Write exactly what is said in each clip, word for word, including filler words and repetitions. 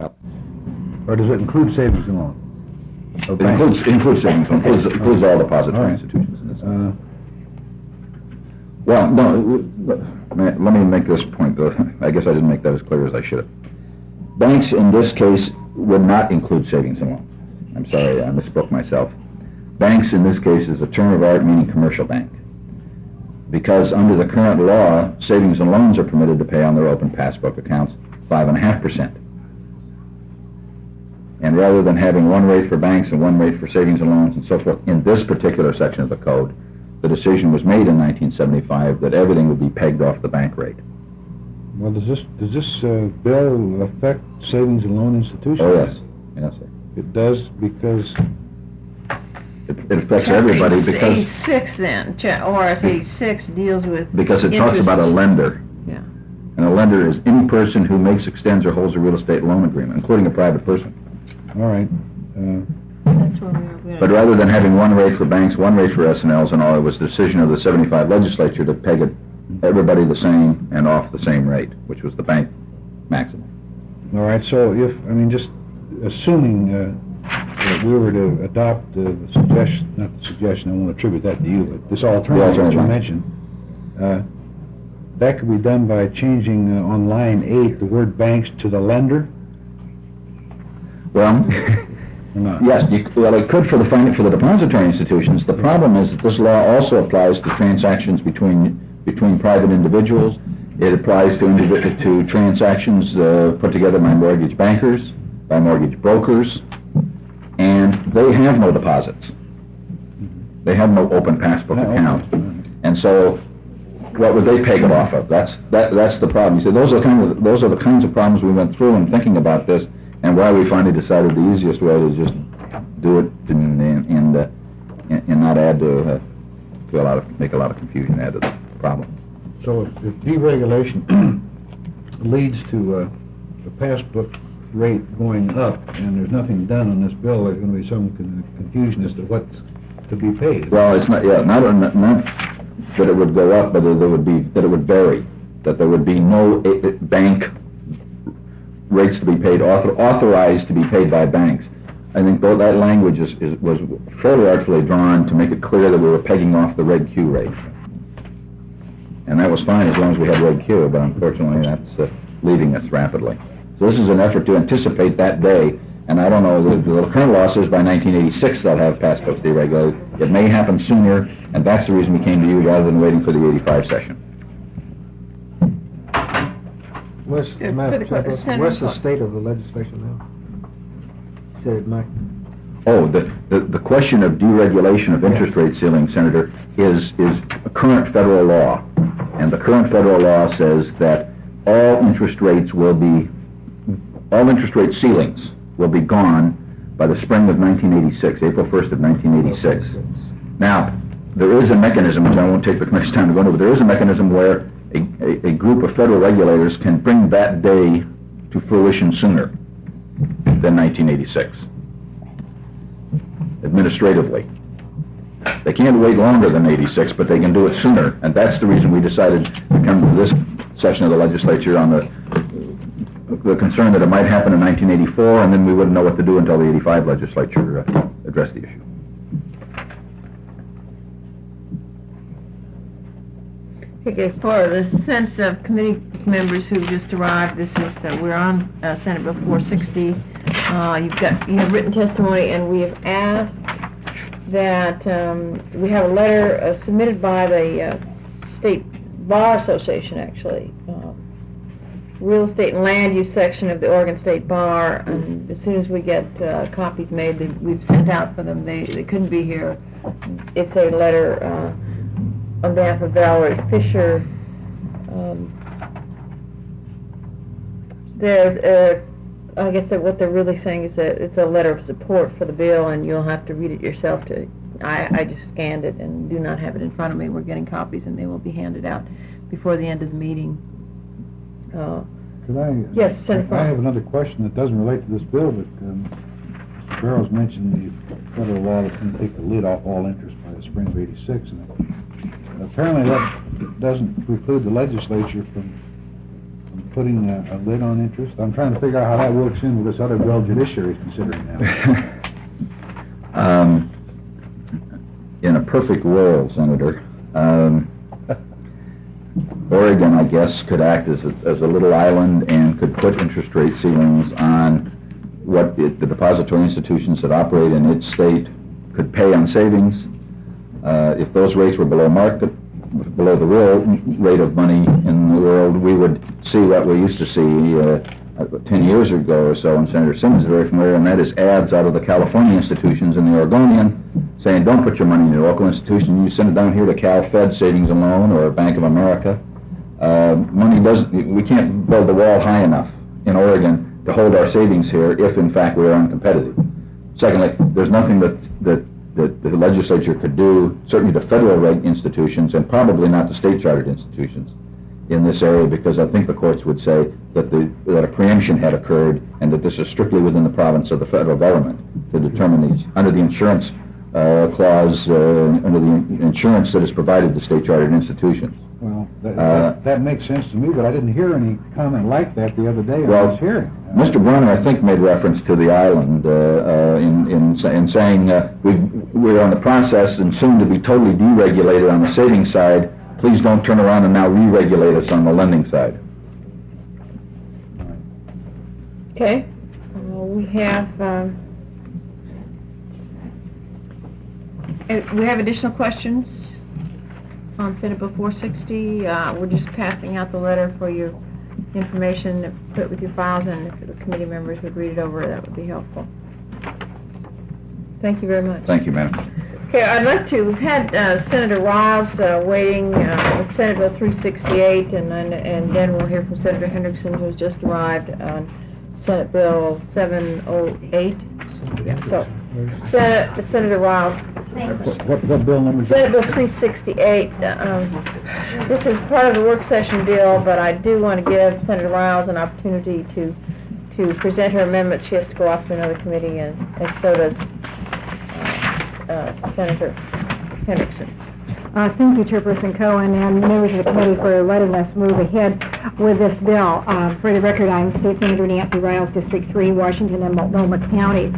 Or does it include savings and loan? It includes, includes savings, it includes, includes all depository All right. institutions in this. Uh, Well, no, let me make this point, though. I guess I didn't make that as clear as I should have. Banks, in this case, would not include savings and loans. I'm sorry, I misspoke myself. Banks, in this case, is a term of art meaning commercial bank. Because under the current law, savings and loans are permitted to pay on their open passbook accounts five and a half percent. And rather than having one rate for banks and one rate for savings and loans and so forth, in this particular section of the code, the decision was made in nineteen seventy-five that everything would be pegged off the bank rate. well, does this does this uh, bill affect savings and loan institutions? Oh, yes. Yes, sir. It does because It, it affects everybody because eighty-six then, Cha- O R S eighty-six deals with because it talks about a interest. lender. Yeah. And a lender is any person who makes, extends, or holds a real estate loan agreement, including a private person. all right. Uh, That's where we were going. But rather than having one rate for banks, one rate for S N Ls and all, it was the decision of the seventy-five legislature to peg it, everybody the same and off the same rate, which was the bank maximum. all right. So if I mean, just assuming uh, that we were to adopt uh, the suggestion, not the suggestion, I won't attribute that to you, but this alternative that you alternative. mentioned, uh, that could be done by changing uh, on line eight the word banks to the lender. Well, Or not? yes, you, well, it could for the fin- for the depository institutions. The problem is that this law also applies to transactions between between private individuals. It applies to indivi- to transactions uh, put together by mortgage bankers, by mortgage brokers, and they have no deposits. They have no open passbook No, account, okay. and so what would they peg it off of? That's that that's the problem. You see, those are the kind of those are the kinds of problems we went through in thinking about this, and why we finally decided the easiest way is just do it and and, uh, and not add to, uh, to a lot of make a lot of confusion, add to the problem. So if, if deregulation leads to uh, the passbook rate going up, and there's nothing done on this bill, there's going to be some con- confusion as to what's to be paid. Well, it's not yeah not not, not that it would go up, but there would be that it would vary, that there would be no uh, bank rates to be paid, author, authorized to be paid by banks. I think though that language is, is, was fairly artfully drawn to make it clear that we were pegging off the Reg Q rate. And that was fine as long as we had Reg Q, but unfortunately that's uh, leaving us rapidly. So this is an effort to anticipate that day, and I don't know, the, the current law says by nineteen eighty-six they'll have passbooks deregulated. It may happen sooner, and that's the reason we came to you rather than waiting for the eighty-five session. What's, Uh, Madam for the que- Chairperson, Senator what's the Clark. state of the legislation now? Said it might. Oh, the, the, the question of deregulation of interest rate ceiling, Senator, is, is a current federal law. And the current federal law says that all interest rates will be, all interest rate ceilings will be gone by the spring of nineteen eighty-six, April first of nineteen eighty-six. Now, there is a mechanism, which I won't take much time to go into, but there is a mechanism where a, a, a group of federal regulators can bring that day to fruition sooner than nineteen eighty-six, administratively. They can't wait longer than eighty-six, but they can do it sooner, and that's the reason we decided to come to this session of the legislature on the the concern that it might happen in nineteen eighty-four, and then we wouldn't know what to do until the eighty-five legislature uh, addressed the issue. Okay, for the sense of committee members who just arrived, this is that we're on uh, Senate Bill four sixty. Uh, you've got you have written testimony, and we have asked that um, we have a letter uh, submitted by the uh, State Bar Association, actually, uh, Real Estate and Land Use section of the Oregon State Bar. And as soon as we get uh, copies made, they, we've sent out for them. They they couldn't be here. It's a letter. Uh, on behalf of Valerie Fisher. Um, there's, uh, I guess that what they're really saying is that it's a letter of support for the bill, and you'll have to read it yourself. To I, I just scanned it and do not have it in front of me. We're getting copies, and they will be handed out before the end of the meeting. Uh, Could I? Yes, Senator. I have another question that doesn't relate to this bill, but um, Mister Barrows mentioned the federal law that's going to take the lid off all interest by the spring of eighty-six, and apparently that doesn't preclude the legislature from, from putting a, a lid on interest? I'm trying to figure out how that works in with this other bill judiciary is considering now. Um, in a perfect world, Senator, um, Oregon, I guess, could act as a, as a little island and could put interest rate ceilings on what it, the depository institutions that operate in its state could pay on savings. Uh, if those rates were below market, below the real rate of money in the world, we would see what we used to see uh, ten years ago or so, and Senator Simmons is very familiar, and that is ads out of the California institutions in the Oregonian saying, don't put your money in your local institution, you send it down here to Cal Fed Savings and Loan or Bank of America. Uh, money doesn't, we can't build the wall high enough in Oregon to hold our savings here if in fact we are uncompetitive. Secondly, there's nothing that, that, that the legislature could do, certainly the federal rate institutions and probably not the state chartered institutions in this area, because I think the courts would say that the that a preemption had occurred and that this is strictly within the province of the federal government to determine these under the insurance uh, clause, uh, under the insurance that is provided to state chartered institutions. Well, that, Uh, that, that makes sense to me, but I didn't hear any comment like that the other day in Well, this hearing. Mister Brunner, I think, made reference to the island uh, uh, in, in, sa- in saying uh, we, we're on the process and soon to be totally deregulated on the savings side. Please don't turn around and now re-regulate us on the lending side. Okay, uh, we have, um, uh, we have additional questions on Senate Bill four sixty. Uh, we're just passing out the letter for your information to put with your files, and if the committee members would read it over, that would be helpful. Thank you very much. Thank you, Madam. Okay, I'd like to, we've had uh, Senator Wiles uh, waiting uh, with Senate Bill three sixty-eight, and then, and then we'll hear from Senator Hendrickson, who's just arrived on Senate Bill seven oh eight. Yeah, so, Senate, Senator Wiles. What, what, what bill number is Senate that? Bill three sixty-eight, um, this is part of the work session bill, but I do want to give Senator Wiles an opportunity to, to present her amendments. She has to go off to another committee, and, and so does Uh, Senator Hendrickson. Uh, thank you, Chairperson Cohen, and members of the committee for letting us move ahead with this bill. Uh, for the record, I'm State Senator Nancy Riles, District three, Washington and Multnomah counties.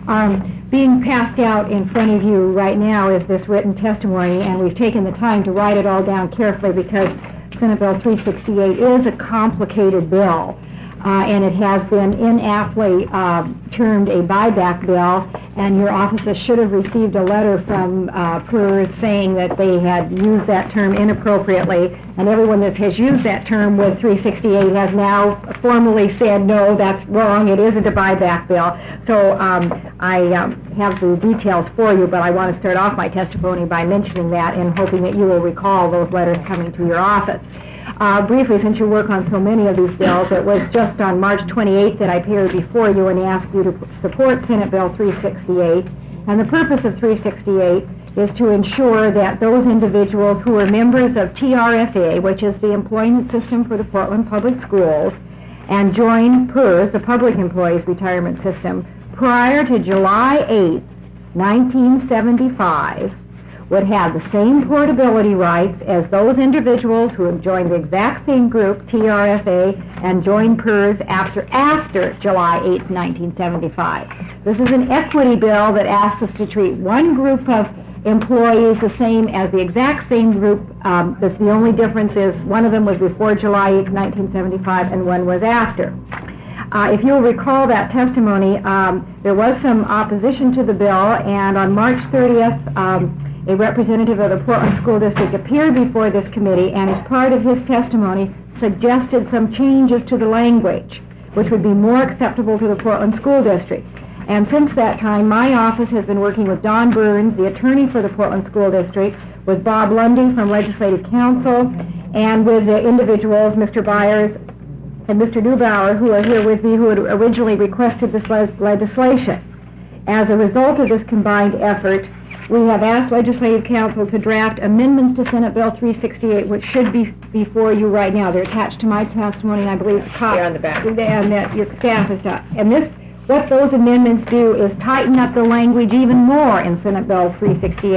Um, being passed out in front of you right now is this written testimony, and we've taken the time to write it all down carefully because Senate Bill three sixty-eight is a complicated bill. Uh, and it has been inaptly uh, termed a buyback bill, and your offices should have received a letter from uh, P E R S saying that they had used that term inappropriately, and everyone that has used that term with three sixty-eight has now formally said, no, that's wrong, it isn't a buyback bill. So um, I um, have the details for you, but I want to start off my testimony by mentioning that and hoping that you will recall those letters coming to your office. Uh, briefly, since you work on so many of these bills, it was just on March twenty-eighth that I appeared before you and asked you to support Senate Bill three sixty-eight. And the purpose of three sixty-eight is to ensure that those individuals who are members of T R F A, which is the employment system for the Portland Public Schools, and join P E R S, the Public Employees Retirement System, prior to July eighth, nineteen seventy-five, would have the same portability rights as those individuals who have joined the exact same group, T R F A, and joined P E R S after after July eighth, nineteen seventy-five. This is an equity bill that asks us to treat one group of employees the same as the exact same group. Um, the, the only difference is one of them was before July eighth, nineteen seventy-five, and one was after. Uh, if you'll recall that testimony, um, there was some opposition to the bill, and on March thirtieth, um, a representative of the Portland School District appeared before this committee and as part of his testimony suggested some changes to the language which would be more acceptable to the Portland School District. And since that time, my office has been working with Don Burns, the attorney for the Portland School District, with Bob Lundy from Legislative Council, and with the individuals, Mister Byers and Mister Neubauer, who are here with me, who had originally requested this le- legislation. As a result of this combined effort, we have asked Legislative Council to draft amendments to Senate Bill three sixty-eight, which should be before you right now. They're attached to my testimony, and I believe the copy. They're on the back. And that your staff has done. And this, what those amendments do is tighten up the language even more in Senate Bill three sixty-eight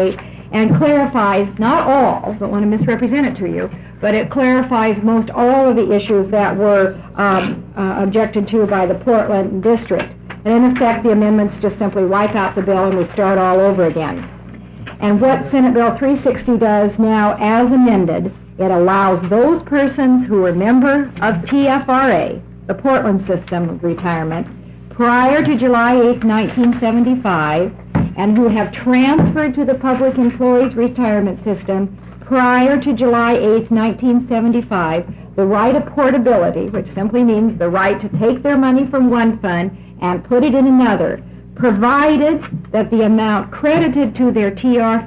and clarifies, not all, don't want to misrepresent it to you, but it clarifies most all of the issues that were um, uh, objected to by the Portland District. And in effect, the amendments just simply wipe out the bill and we start all over again. And what Senate Bill three sixty does now, as amended, it allows those persons who were member of T F R A, the Portland System of Retirement, prior to July eighth, nineteen seventy-five, and who have transferred to the Public Employees Retirement System prior to July eighth, nineteen seventy-five, the right of portability, which simply means the right to take their money from one fund and put it in another, provided that the amount credited to their T R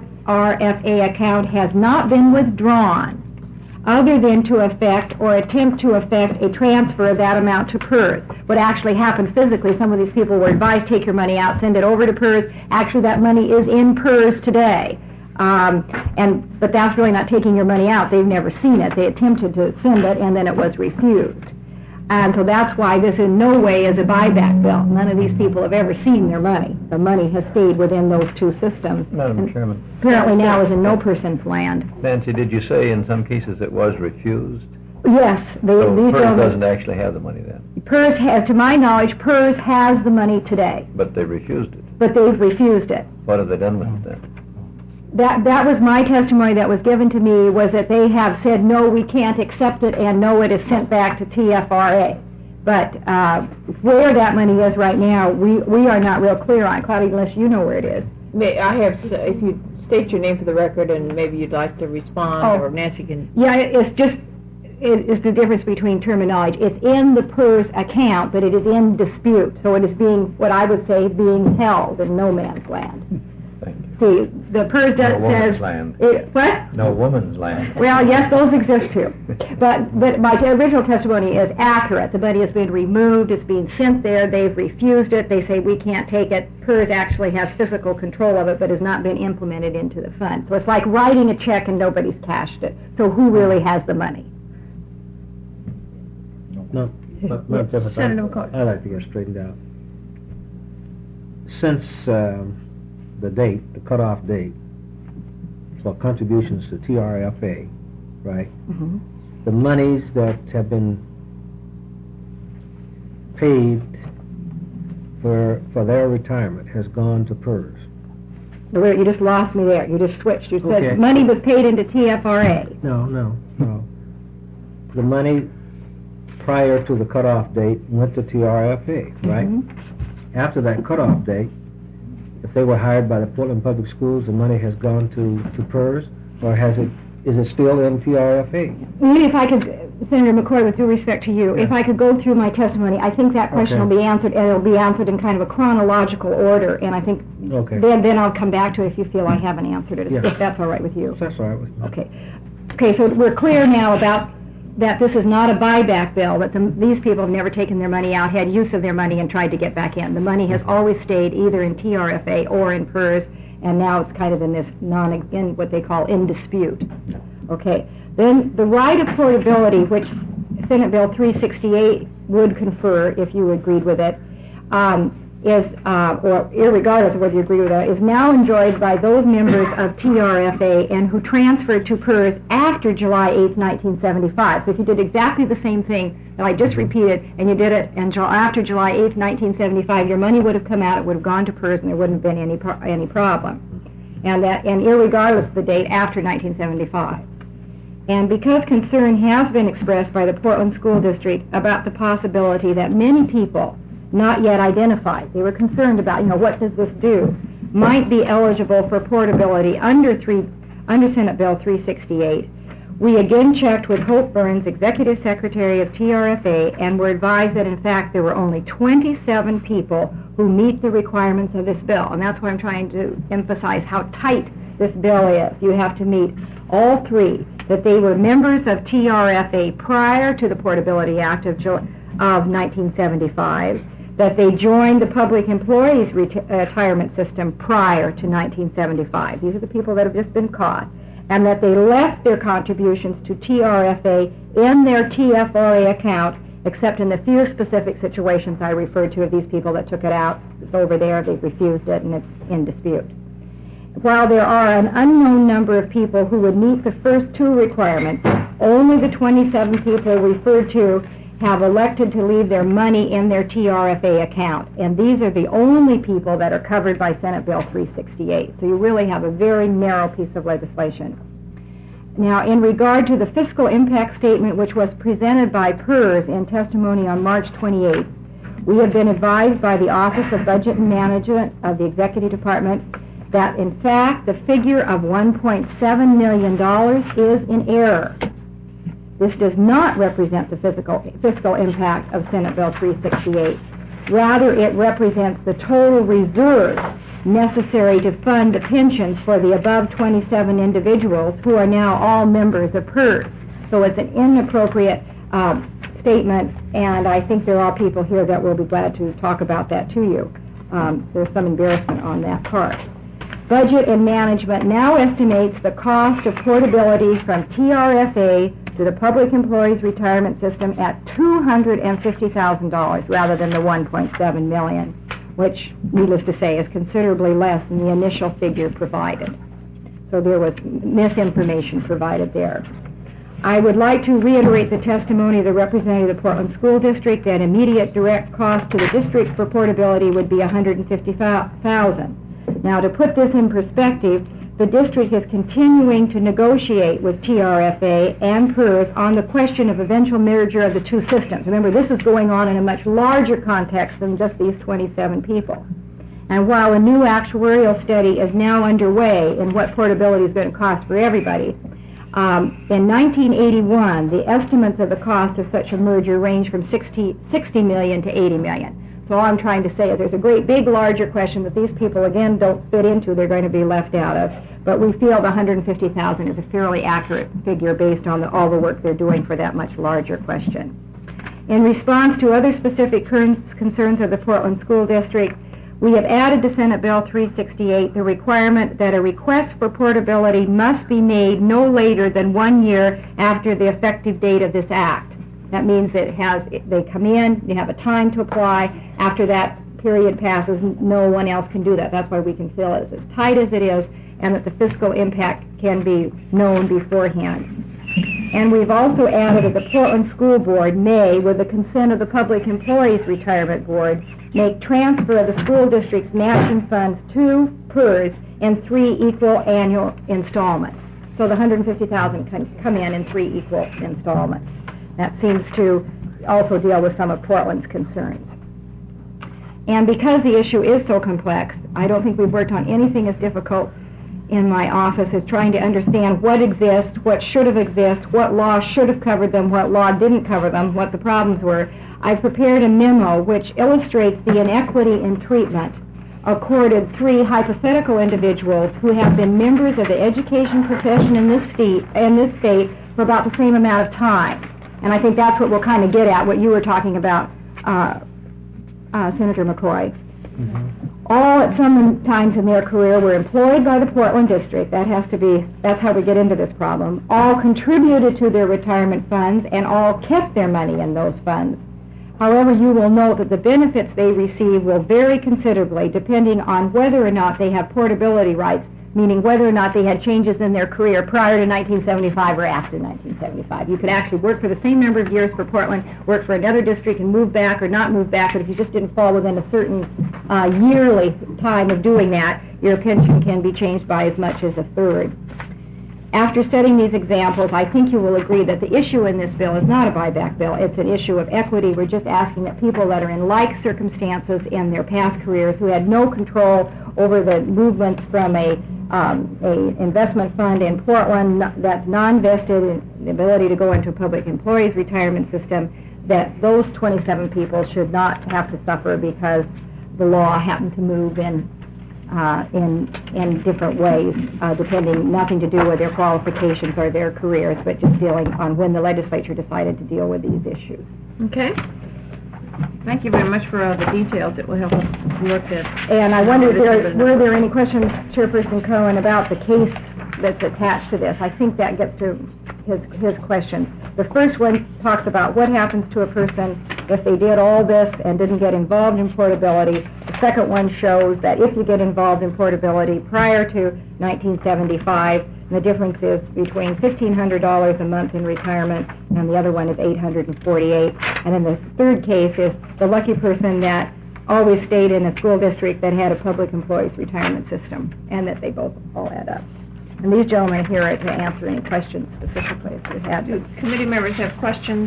F A account has not been withdrawn, other than to effect or attempt to effect a transfer of that amount to PERS. What actually happened physically, some of these people were advised, take your money out, send it over to PERS. Actually, that money is in PERS today. Um, and but that's really not taking your money out. They've never seen it. They attempted to send it, and then it was refused. And so that's why this in no way is a buyback bill. None of these people have ever seen their money. Their money has stayed within those two systems. Madam And Chairman. apparently now is in no person's land. Nancy, did you say in some cases it was refused? Yes, they, So these PERS gentlemen- doesn't actually have the money then, PERS has, to my knowledge, PERS has the money today, but they refused it. but they've refused it. What have they done with it then? That that was my testimony that was given to me, was that they have said, no, we can't accept it, and no, it is sent back to T F R A. But uh, where that money is right now, we, we are not real clear on. Claudia, unless you know where it is. May I have, s- if you state your name for the record and maybe you'd like to respond, Oh. or Nancy can. Yeah, it- it's just, it is the difference between terminology. It's in the PERS account, but it is in dispute. So it is being, what I would say, being held in no man's land. Thank you. See, the PERS does, No woman's says... land. It, what? No woman's land. Well, yes, those exist too. But but my t- original testimony is accurate. The money has been removed, it's being sent there, they've refused it, they say we can't take it. PERS actually has physical control of it, but has not been implemented into the fund. So it's like writing a check and nobody's cashed it. So who really has the money? No, Ma- Madam Chairman, Senator I'd- McCarthy. I'd like to get straightened out. Since um, the date, the cutoff date for contributions to T R F A, right? Mhm. The monies that have been paid for for their retirement has gone to PERS. Wait, you just lost me there. You just switched. You said Okay. money was paid into T F R A. No, no, no. The money prior to the cutoff date went to T R F A, right? Mhm. After that cutoff date, if they were hired by the Portland Public Schools, the money has gone to, to PERS, or has it, is it still in T R F A? Maybe if I could, Senator McCoy, with due respect to you, if I could go through my testimony, I think that question Okay. will be answered, and it'll be answered in kind of a chronological order, and I think Okay. then then I'll come back to it if you feel I haven't answered it, Yeah. if that's all right with you. That's all right with me. Okay. Okay, so we're clear now about that this is not a buyback bill, that the, these people have never taken their money out, had use of their money, and tried to get back in. The money has always stayed either in T R F A or in PERS, and now it's kind of in this non, in what they call in dispute. Okay. Then the right of portability, which Senate Bill three sixty-eight would confer if you agreed with it, um, is, uh, or irregardless of whether you agree with that, is now enjoyed by those members of T R F A and who transferred to PERS after July eighth, nineteen seventy-five. So if you did exactly the same thing that I just repeated, and you did it and Ju- after July eighth, nineteen seventy-five, your money would have come out, it would have gone to PERS, and there wouldn't have been any pro- any problem. And that, and irregardless of the date after nineteen seventy-five. And because concern has been expressed by the Portland School District about the possibility that many people not yet identified, they were concerned about, you know, what does this do, might be eligible for portability under three, under Senate Bill three sixty-eight. We again checked with Hope Burns, Executive Secretary of T R F A, and were advised that in fact there were only twenty-seven people who meet the requirements of this bill. And that's why I'm trying to emphasize how tight this bill is. You have to meet all three, that they were members of T R F A prior to the Portability Act of, Ju- of nineteen seventy-five, that they joined the Public Employees Reti- Retirement System prior to nineteen seventy-five. These are the people that have just been caught. And that they left their contributions to T R F A in their T F R A account, except in the few specific situations I referred to of these people that took it out. It's over there, they've refused it, and it's in dispute. while there are an unknown number of people who would meet the first two requirements, only the twenty-seven people referred to have elected to leave their money in their T R F A account. And these are the only people that are covered by Senate Bill three sixty-eight. So you really have a very narrow piece of legislation. Now, in regard to the fiscal impact statement, which was presented by PERS in testimony on March twenty-eighth, we have been advised by the Office of Budget and Management of the Executive Department that, in fact, the figure of one point seven million dollars is in error. This does not represent the fiscal, fiscal impact of Senate Bill three sixty-eight. Rather, it represents the total reserves necessary to fund the pensions for the above twenty-seven individuals who are now all members of PERS. So it's an inappropriate uh, statement, and I think there are people here that will be glad to talk about that to you. Um, there's some embarrassment on that part. Budget and Management now estimates the cost of portability from T R F A to the Public Employees Retirement System at two hundred fifty thousand dollars rather than the one point seven million dollars, which, needless to say, is considerably less than the initial figure provided. So there was misinformation provided there. I would like to reiterate the testimony of the representative of the Portland School District that immediate direct cost to the district for portability would be one hundred fifty thousand dollars. Now, to put this in perspective, the district is continuing to negotiate with T R F A and PERS on the question of eventual merger of the two systems. Remember, this is going on in a much larger context than just these twenty-seven people. And while a new actuarial study is now underway in what portability is going to cost for everybody, um, in nineteen eighty-one, the estimates of the cost of such a merger range from sixty, sixty million to eighty million. So all I'm trying to say is there's a great big larger question that these people again don't fit into, they're going to be left out of. But we feel the one hundred fifty thousand is a fairly accurate figure based on the, all the work they're doing for that much larger question. In response to other specific concerns of the Portland School District, we have added to Senate Bill three sixty-eight the requirement that a request for portability must be made no later than one year after the effective date of this act. That means that it has, they come in, they have a time to apply. After that period passes, no one else can do that. That's why we can feel it as tight as it is, and that the fiscal impact can be known beforehand. And we've also added that the Portland School Board may, with the consent of the Public Employees Retirement Board, make transfer of the school district's matching funds to PERS in three equal annual installments. So the one hundred fifty thousand dollars can come in in three equal installments. That seems to also deal with some of Portland's concerns. And because the issue is so complex, I don't think we've worked on anything as difficult in my office as trying to understand what exists, what should have existed, what law should have covered them, what law didn't cover them, what the problems were. I've prepared a memo which illustrates the inequity in treatment accorded three hypothetical individuals who have been members of the education profession in this state, in this state for about the same amount of time. And I think that's what we'll kind of get at, what you were talking about, uh, uh, Senator McCoy. Mm-hmm. All at some times in their career were employed by the Portland District. That has to be, that's how we get into this problem. All contributed to their retirement funds and all kept their money in those funds. However, you will note that the benefits they receive will vary considerably depending on whether or not they have portability rights, meaning whether or not they had changes in their career prior to nineteen seventy-five or after nineteen seventy-five. You could actually work for the same number of years for Portland, work for another district and move back or not move back, but if you just didn't fall within a certain uh, yearly time of doing that, your pension can be changed by as much as a third. After studying these examples, I think you will agree that the issue in this bill is not a buyback bill. It's an issue of equity. We're just asking that people that are in like circumstances in their past careers who had no control over the movements from a Um, a investment fund in Portland that's non-vested in the ability to go into a public employees retirement system, that those twenty-seven people should not have to suffer because the law happened to move in uh, in in different ways, uh, depending nothing to do with their qualifications or their careers, but just dealing on when the legislature decided to deal with these issues. Okay. Thank you very much for all the details. It will help us look at... And I wonder if there, were there any questions, Chairperson Cohen, about the case that's attached to this? I think that gets to his, his questions. The first one talks about what happens to a person if they did all this and didn't get involved in portability. The second one shows that if you get involved in portability prior to nineteen seventy-five, the difference is between fifteen hundred dollars a month in retirement, and the other one is eight hundred forty-eight dollars. And then the third case is the lucky person that always stayed in a school district that had a public employees retirement system, and that they both all add up. And these gentlemen are here to answer any questions specifically if you had. Do committee members have questions?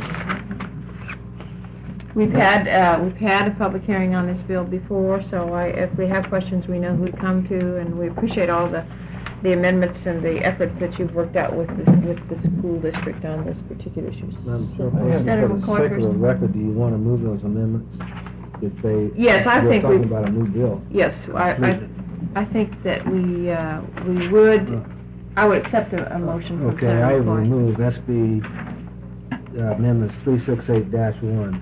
We've had, uh, we've had a public hearing on this bill before, so I, if we have questions, we know who to come to, and we appreciate all the, the amendments and the efforts that you've worked out with the, with the school district on this particular issue. Madam So, Chairperson, Senator for the sake McCoy of the first. record, do you want to move those amendments? If they, Yes, I we're think talking we- about a new bill. Yes, I, I, I think that we, uh, we would, I would accept a, a motion from Okay, I Senator will McCoy. move S B uh, amendments three sixty-eight dash one.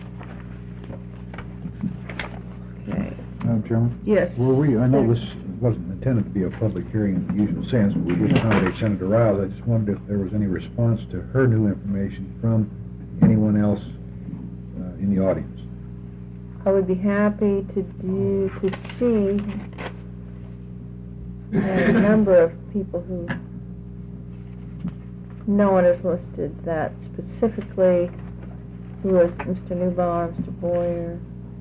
Okay. Madam Chairman? Yes. Well, we, I know Senator- this wasn't intended to be a public hearing in the usual sense, but we did accommodate Senator Riles. I just wondered if there was any response to her new information from anyone else uh, in the audience. I would be happy to do, to see a number of people who, no one has listed that specifically, who is Mister Newbar, Mister Boyer,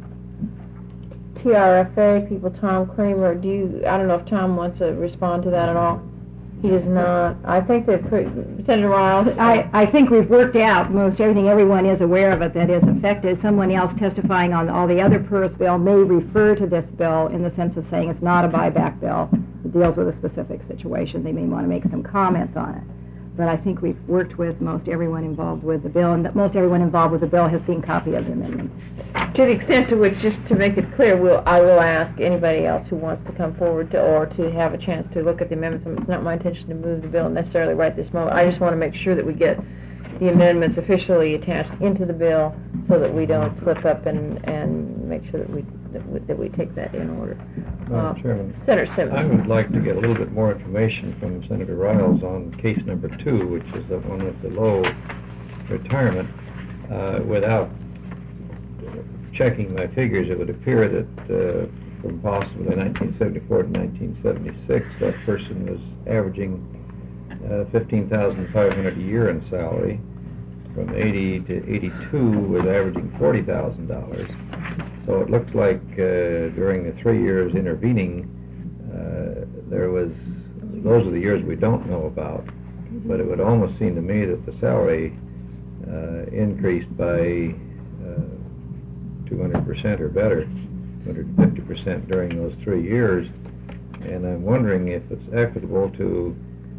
T R F A people, Tom Kramer. Do you, I don't know if Tom wants to respond to that at all. He does not. I think that pre- Senator Riles. I, I think we've worked out most everything. Everyone is aware of it that is affected. Someone else testifying on all the other PERS bill may refer to this bill in the sense of saying it's not a buyback bill. It deals with a specific situation. They may want to make some comments on it. But I think we've worked with most everyone involved with the bill, and that most everyone involved with the bill has seen copy of the amendments. To the extent to which, just to make it clear, we'll, I will ask anybody else who wants to come forward to, or to have a chance to look at the amendments. It's not my intention to move the bill necessarily right this moment. I just want to make sure that we get the amendments officially attached into the bill so that we don't slip up and, and make sure that we, that we, that we take that in order. Uh, Madam Chairman, Senator Simmons. I would like to get a little bit more information from Senator Riles on case number two, which is the one with the low retirement. Uh, without checking my figures, it would appear that uh, from possibly nineteen seventy-four to nineteen seventy-six, that person was averaging uh, fifteen thousand five hundred dollars a year in salary. From eighty to eighty-two was averaging forty thousand dollars. So it looks like uh, during the three years intervening, uh, there was, those are the years we don't know about, but it would almost seem to me that the salary uh, increased by uh, two hundred percent or better, two hundred fifty percent during those three years. And I'm wondering if it's equitable to,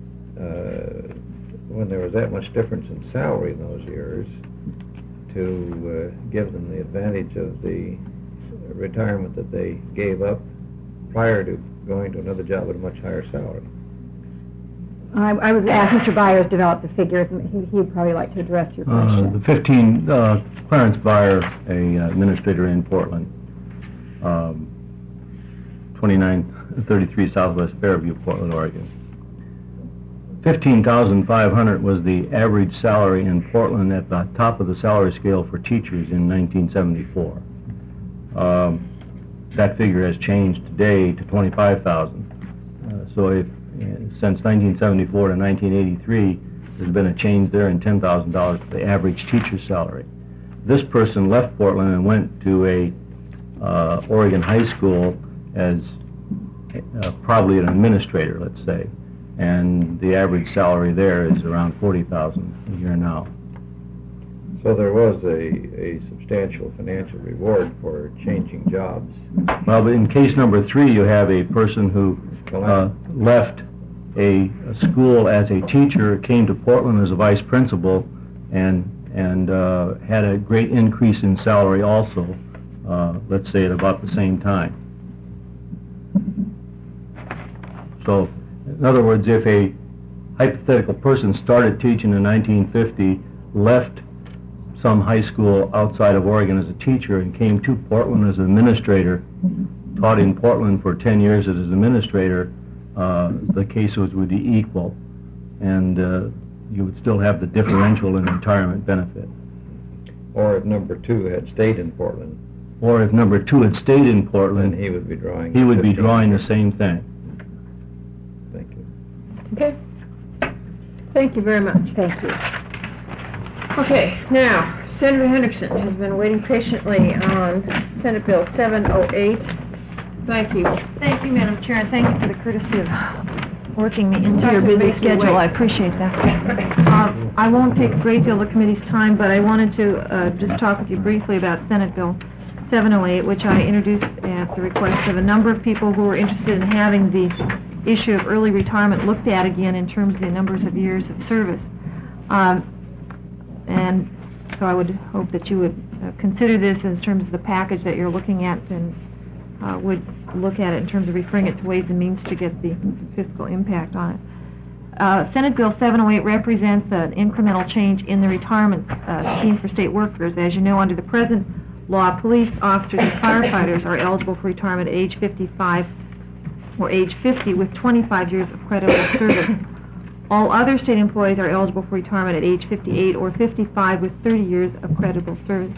uh, when there was that much difference in salary in those years, to uh, give them the advantage of the retirement that they gave up prior to going to another job at a much higher salary. I, I would ask Mister Byers to develop the figures, and he, he'd probably like to address your Uh, question. The fifteen, uh, Clarence Byer, a uh, administrator in Portland, um, twenty-nine thirty-three Southwest Fairview, Portland, Oregon. fifteen thousand five hundred was the average salary in Portland at the top of the salary scale for teachers in nineteen seventy-four. Um, that figure has changed today to twenty-five thousand. Uh, so if uh, since nineteen seventy-four to nineteen eighty-three, there's been a change there in ten thousand dollars for the average teacher's salary. This person left Portland and went to a uh, Oregon high school as uh, probably an administrator, let's say, and the average salary there is around forty thousand dollars a year now. So there was a, a substantial financial reward for changing jobs. Well, but in case number three, you have a person who uh, left a, a school as a teacher, came to Portland as a vice principal, and and uh, had a great increase in salary also, uh, let's say at about the same time. So, in other words, if a hypothetical person started teaching in nineteen fifty, left some high school outside of Oregon as a teacher and came to Portland as an administrator, taught in Portland for ten years as an administrator, uh, the cases would be equal, and uh, you would still have the differential in retirement benefit. Or if number two had stayed in Portland or if number two had stayed in Then Portland, he would be drawing. he would be fifteen. drawing the same thing. Thank you. Okay. Thank you very much. Thank you. Okay, now, Senator Hendrickson has been waiting patiently on Senate Bill seven oh eight. Thank you. Thank you, Madam Chair, and thank you for the courtesy of working me into Sorry your to busy make you schedule. wait. I appreciate that. Uh, I won't take a great deal of the committee's time, but I wanted to uh, just talk with you briefly about Senate Bill seven oh eight, which I introduced at the request of a number of people who were interested in having the issue of early retirement looked at again in terms of the numbers of years of service. Um, and so I would hope that you would uh, consider this in terms of the package that you're looking at, and uh, would look at it in terms of referring it to Ways and Means to get the fiscal impact on it. Uh, Senate Bill seven oh eight represents an incremental change in the retirement uh, scheme for state workers. As you know, under the present law, police officers and firefighters are eligible for retirement at age fifty-five or age fifty with twenty-five years of credible service. All other state employees are eligible for retirement at age fifty-eight or fifty-five with thirty years of credible service.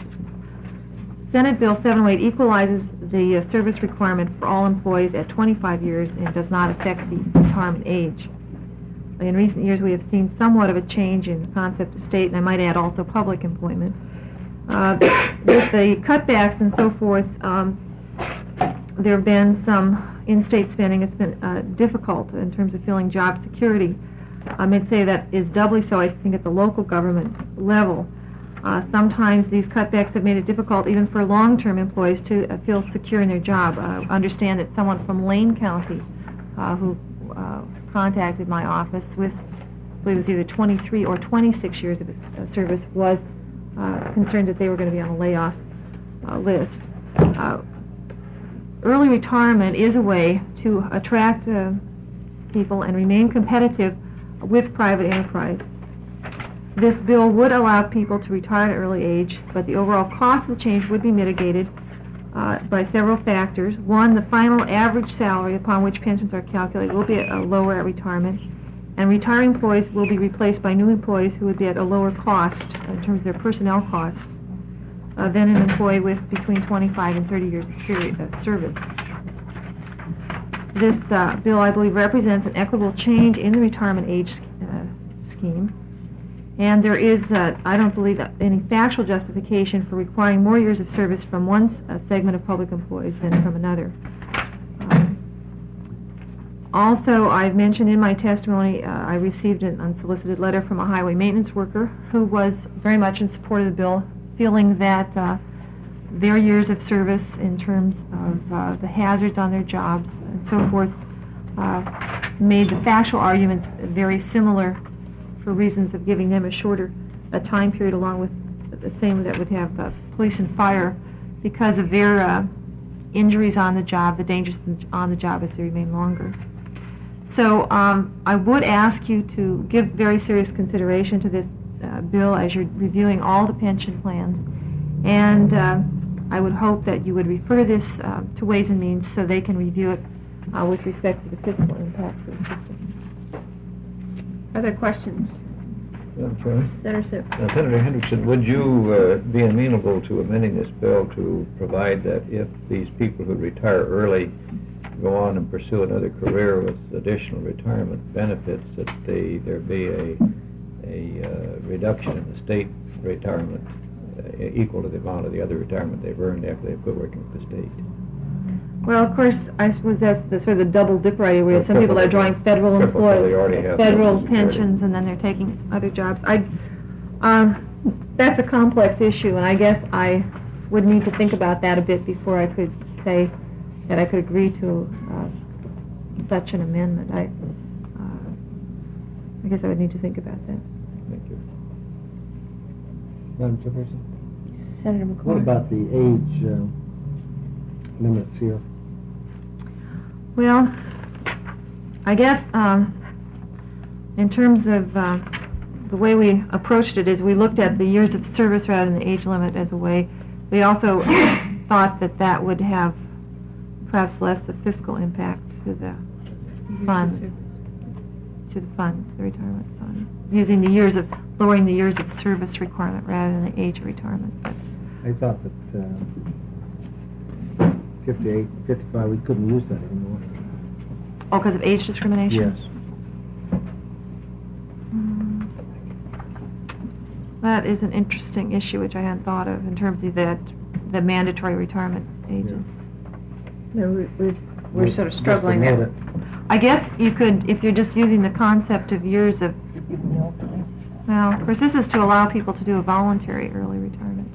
Senate Bill seven oh eight equalizes the uh, service requirement for all employees at twenty-five years and does not affect the retirement age. In recent years, we have seen somewhat of a change in the concept of state, and I might add also public employment. Uh, with the cutbacks and so forth, um, there have been some in-state spending. It's been uh, difficult in terms of filling job security. I might say that is doubly so, I think, at the local government level. Uh, sometimes these cutbacks have made it difficult even for long-term employees to uh, feel secure in their job. Uh, understand that someone from Lane County uh, who uh, contacted my office with, I believe it was either twenty-three or twenty-six years of uh, service, was uh, concerned that they were going to be on a layoff uh, list. Uh, early retirement is a way to attract uh, people and remain competitive with private enterprise. This bill would allow people to retire at an early age, but the overall cost of the change would be mitigated uh, by several factors. One, the final average salary upon which pensions are calculated will be uh, lower at retirement, and retiring employees will be replaced by new employees who would be at a lower cost in terms of their personnel costs uh, than an employee with between twenty-five and thirty years of seri- uh, service. This uh, bill, I believe, represents an equitable change in the retirement age uh, scheme. And there is, uh, I don't believe, any factual justification for requiring more years of service from one uh, segment of public employees than from another. Um, also, I've mentioned in my testimony, uh, I received an unsolicited letter from a highway maintenance worker who was very much in support of the bill, feeling that uh, their years of service in terms of uh, the hazards on their jobs and so forth uh, made the factual arguments very similar for reasons of giving them a shorter a time period, along with the same that would have uh, police and fire, because of their uh, injuries on the job, the dangers on the job as they remain longer. So um, I would ask you to give very serious consideration to this uh, bill as you're reviewing all the pension plans, and uh, I would hope that you would refer this uh, to Ways and Means so they can review it uh, with respect to the fiscal impact of the system. Other questions? Madam Chairman? Senator Sipp. Now, Senator Hendrickson, would you uh, be amenable to amending this bill to provide that if these people who retire early go on and pursue another career with additional retirement benefits, that they, there be a, a uh, reduction in the state retirement uh, equal to the amount of the other retirement they've earned after they quit working with the state? Well, of course, I suppose that's the sort of the double dip idea. We have Or some people that are triple drawing federal triple, so they already employ, have federal Social Security. pensions, and then they're taking other jobs. I, um, that's a complex issue, and I guess I would need to think about that a bit before I could say that I could agree to uh, such an amendment. I, uh, I guess I would need to think about that. Thank you. Madam Chairperson, Senator McCormick. what about the age uh, limits here? Well, I guess um, in terms of uh, the way we approached it is we looked at the years of service rather than the age limit as a way. We also thought that that would have perhaps less of fiscal impact to the fund, to the fund, the retirement fund, using the years of, lowering the years of service requirement rather than the age of retirement. I thought that uh, fifty-eight, fifty-five, we couldn't use that anymore. Oh, because of age discrimination? Yes. That is an interesting issue, which I hadn't thought of, in terms of that, the mandatory retirement ages. No, we- we- We're sort of Just a struggling there. minute. I guess you could, if you're just using the concept of years of, well, of course, this is to allow people to do a voluntary early retirement,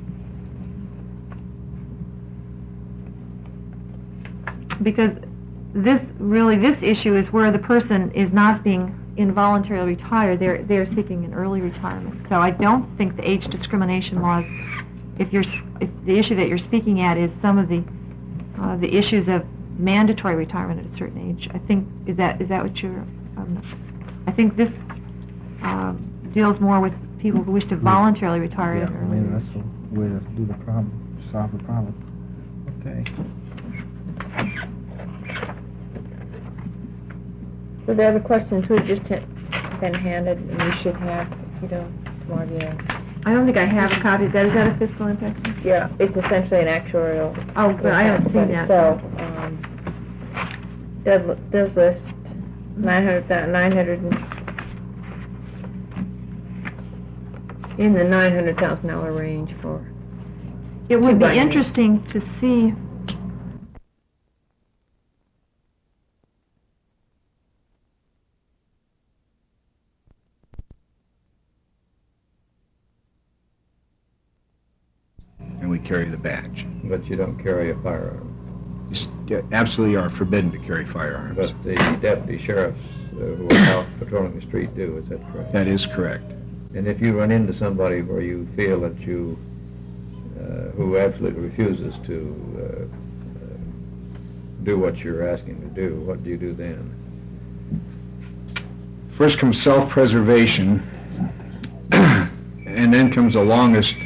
too. Because this, really, this issue is where the person is not being involuntarily retired, they're, they're seeking an early retirement. So I don't think the age discrimination laws, if you're, s- if the issue that you're speaking at is some of the, uh, the issues of mandatory retirement at a certain age, I think, is that, is that what you're, um, I think this, um, deals more with people who wish to voluntarily retire Yeah, at I an mean, early that's the way to do the problem, solve the problem. Okay. So the other questions we've just ha- been handed, and you should have, if you don't, Margia. I don't think I have a copy. Is that, is that a fiscal impact statement? Yeah, it's essentially an actuarial. Oh, good, I haven't seen that. So, um, does, does list nine hundred, nine hundred, in the nine hundred thousand dollar range for, It would be Combined. interesting to see. And we carry the badge. But you don't carry a firearm. You absolutely are forbidden to carry firearms. But the deputy sheriffs uh, who are out patrolling the street do, is that correct? That is correct. And if you run into somebody where you feel that you, uh, who absolutely refuses to uh, uh, do what you're asking to do, what do you do then? First comes self-preservation, and then comes the longest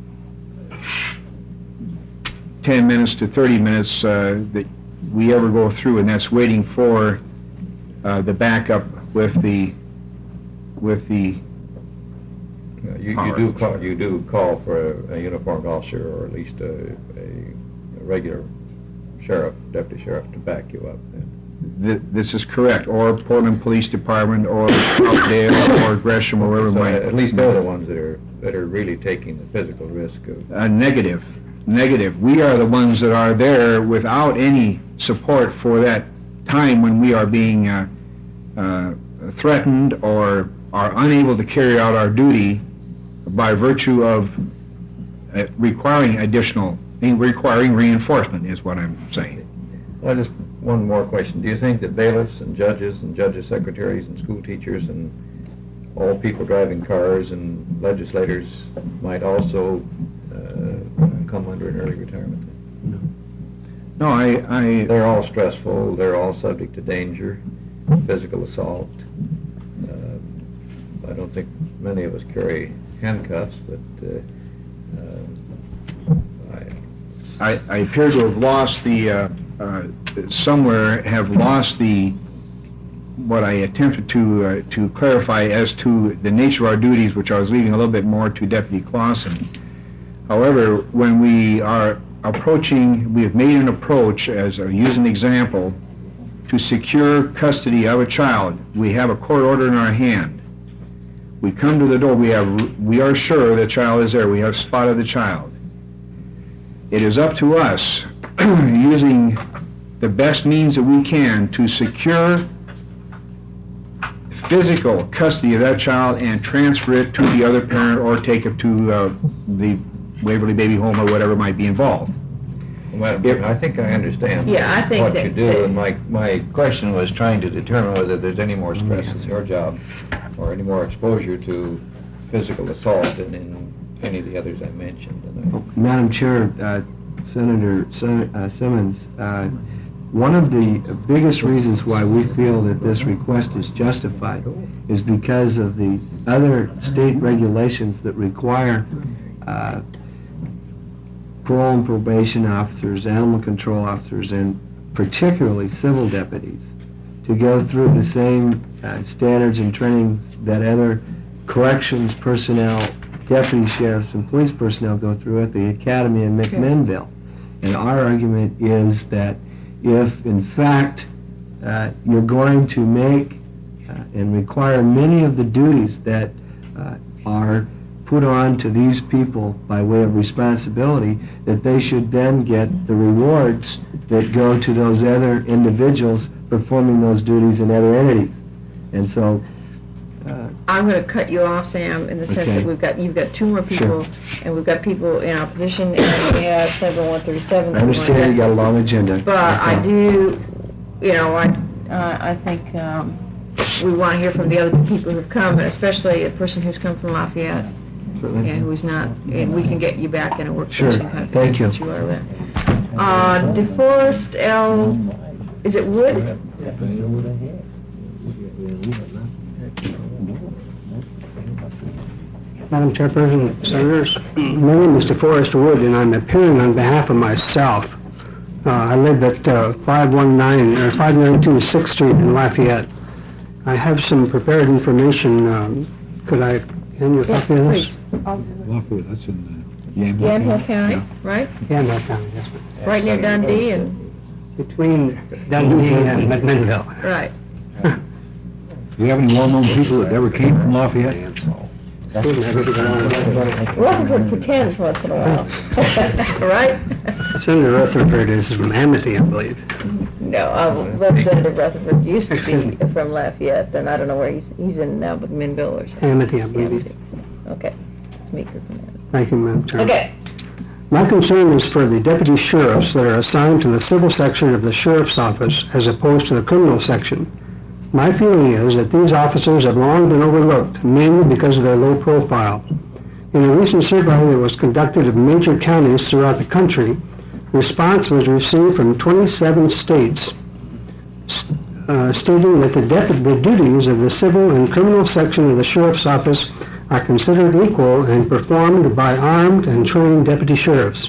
ten minutes to thirty minutes uh, that we ever go through, and that's waiting for uh, the backup with the with the Uh, You, you Power. do call, you do call for a, a uniformed officer or at least a, a, a regular sheriff, deputy sheriff to back you up then. th- this is correct, or Portland Police Department, or Southdale, or Gresham, or wherever it So might. at least they're the ones that are, that are really taking the physical risk of, Uh, negative, negative. We are the ones that are there without any support for that time when we are being uh, uh, threatened or are unable to carry out our duty by virtue of uh, requiring additional, requiring reinforcement is what I'm saying. well, just one more question. Do you think that bailiffs and judges and judges' secretaries and school teachers and all people driving cars and legislators might also uh, come under an early retirement? No, I, I, They're all stressful, they're all subject to danger, physical assault. Uh, I don't think many of us carry handcuffs, but uh, uh, I, I, I appear to have lost the, uh, uh, somewhere have lost the, what I attempted to, uh, to clarify as to the nature of our duties, which I was leaving a little bit more to Deputy Clausen. However, when we are approaching, we have made an approach, as a, use an example, to secure custody of a child. We have a court order in our hand. We come to the door, we have, we are sure the child is there, we have spotted the child. It is up to us, using the best means that we can, to secure physical custody of that child and transfer it to the other parent or take it to uh, the Waverly Baby Home or whatever might be involved. Well, Madam Chairman, I think I understand Yeah, I think what that- you do, that- and my, my question was trying to determine whether there's any more stress in your job or any more exposure to physical assault than in any of the others I mentioned. And I- Madam Chair, uh, Senator Sim- uh, Simmons, uh, one of the biggest reasons why we feel that this request is justified is because of the other state regulations that require uh, parole and probation officers, animal control officers, and particularly civil deputies to go through the same uh, standards and training that other corrections personnel, deputy sheriffs, and police personnel go through at the academy in McMinnville. And our argument is that if, in fact, uh, you're going to make uh, and require many of the duties that uh, are put on to these people by way of responsibility, that they should then get the rewards that go to those other individuals performing those duties in other entities. And so, uh, I'm going to cut you off, Sam, in the sense Okay. that we've got, you've got two more people, Sure. and we've got people in opposition, and we have Senate Bill one thirty-seven. I understand you got a long agenda. But I Okay. do, you know, I, uh, I think um, we want to hear from the other people who've come, and especially a person who's come from Lafayette, Certainly. and who's not, and we can get you back in a work Sure. session kind of Thank thing, you. that you are there. Uh, DeForest L., is it Wood? Madam Chairperson, Senators, my name is DeForest Wood, and I'm appearing on behalf of myself. Uh, I live at uh, five one nine, or five ninety-two sixth Street in Lafayette. I have some prepared information. Um, could I hand you a Yes, copy of this? please. Lafayette, that's in uh, Yamhill Yamhill County. County, right? Yeah, no, County, yes, ma'am. Right near Dundee and, Between Dundee and McMinnville. right. Do you have any well-known people that ever came from Lafayette? Rutherford pretends once in a while, right? Senator Rutherford is from Amity, I believe. No, uh, Representative Rutherford used to Excuse be from Lafayette, and I don't know where he's, he's in now, but Minville or something. Amity, I believe. he is. Okay, it's Meeker from there. Thank you, Madam Chairman. Okay, My concern is for the deputy sheriffs that are assigned to the civil section of the sheriff's office as opposed to the criminal section. My feeling is that these officers have long been overlooked, mainly because of their low profile. In a recent survey that was conducted of major counties throughout the country, response was received from twenty-seven states uh, stating that the, dep- the duties of the civil and criminal section of the sheriff's office are considered equal and performed by armed and trained deputy sheriffs.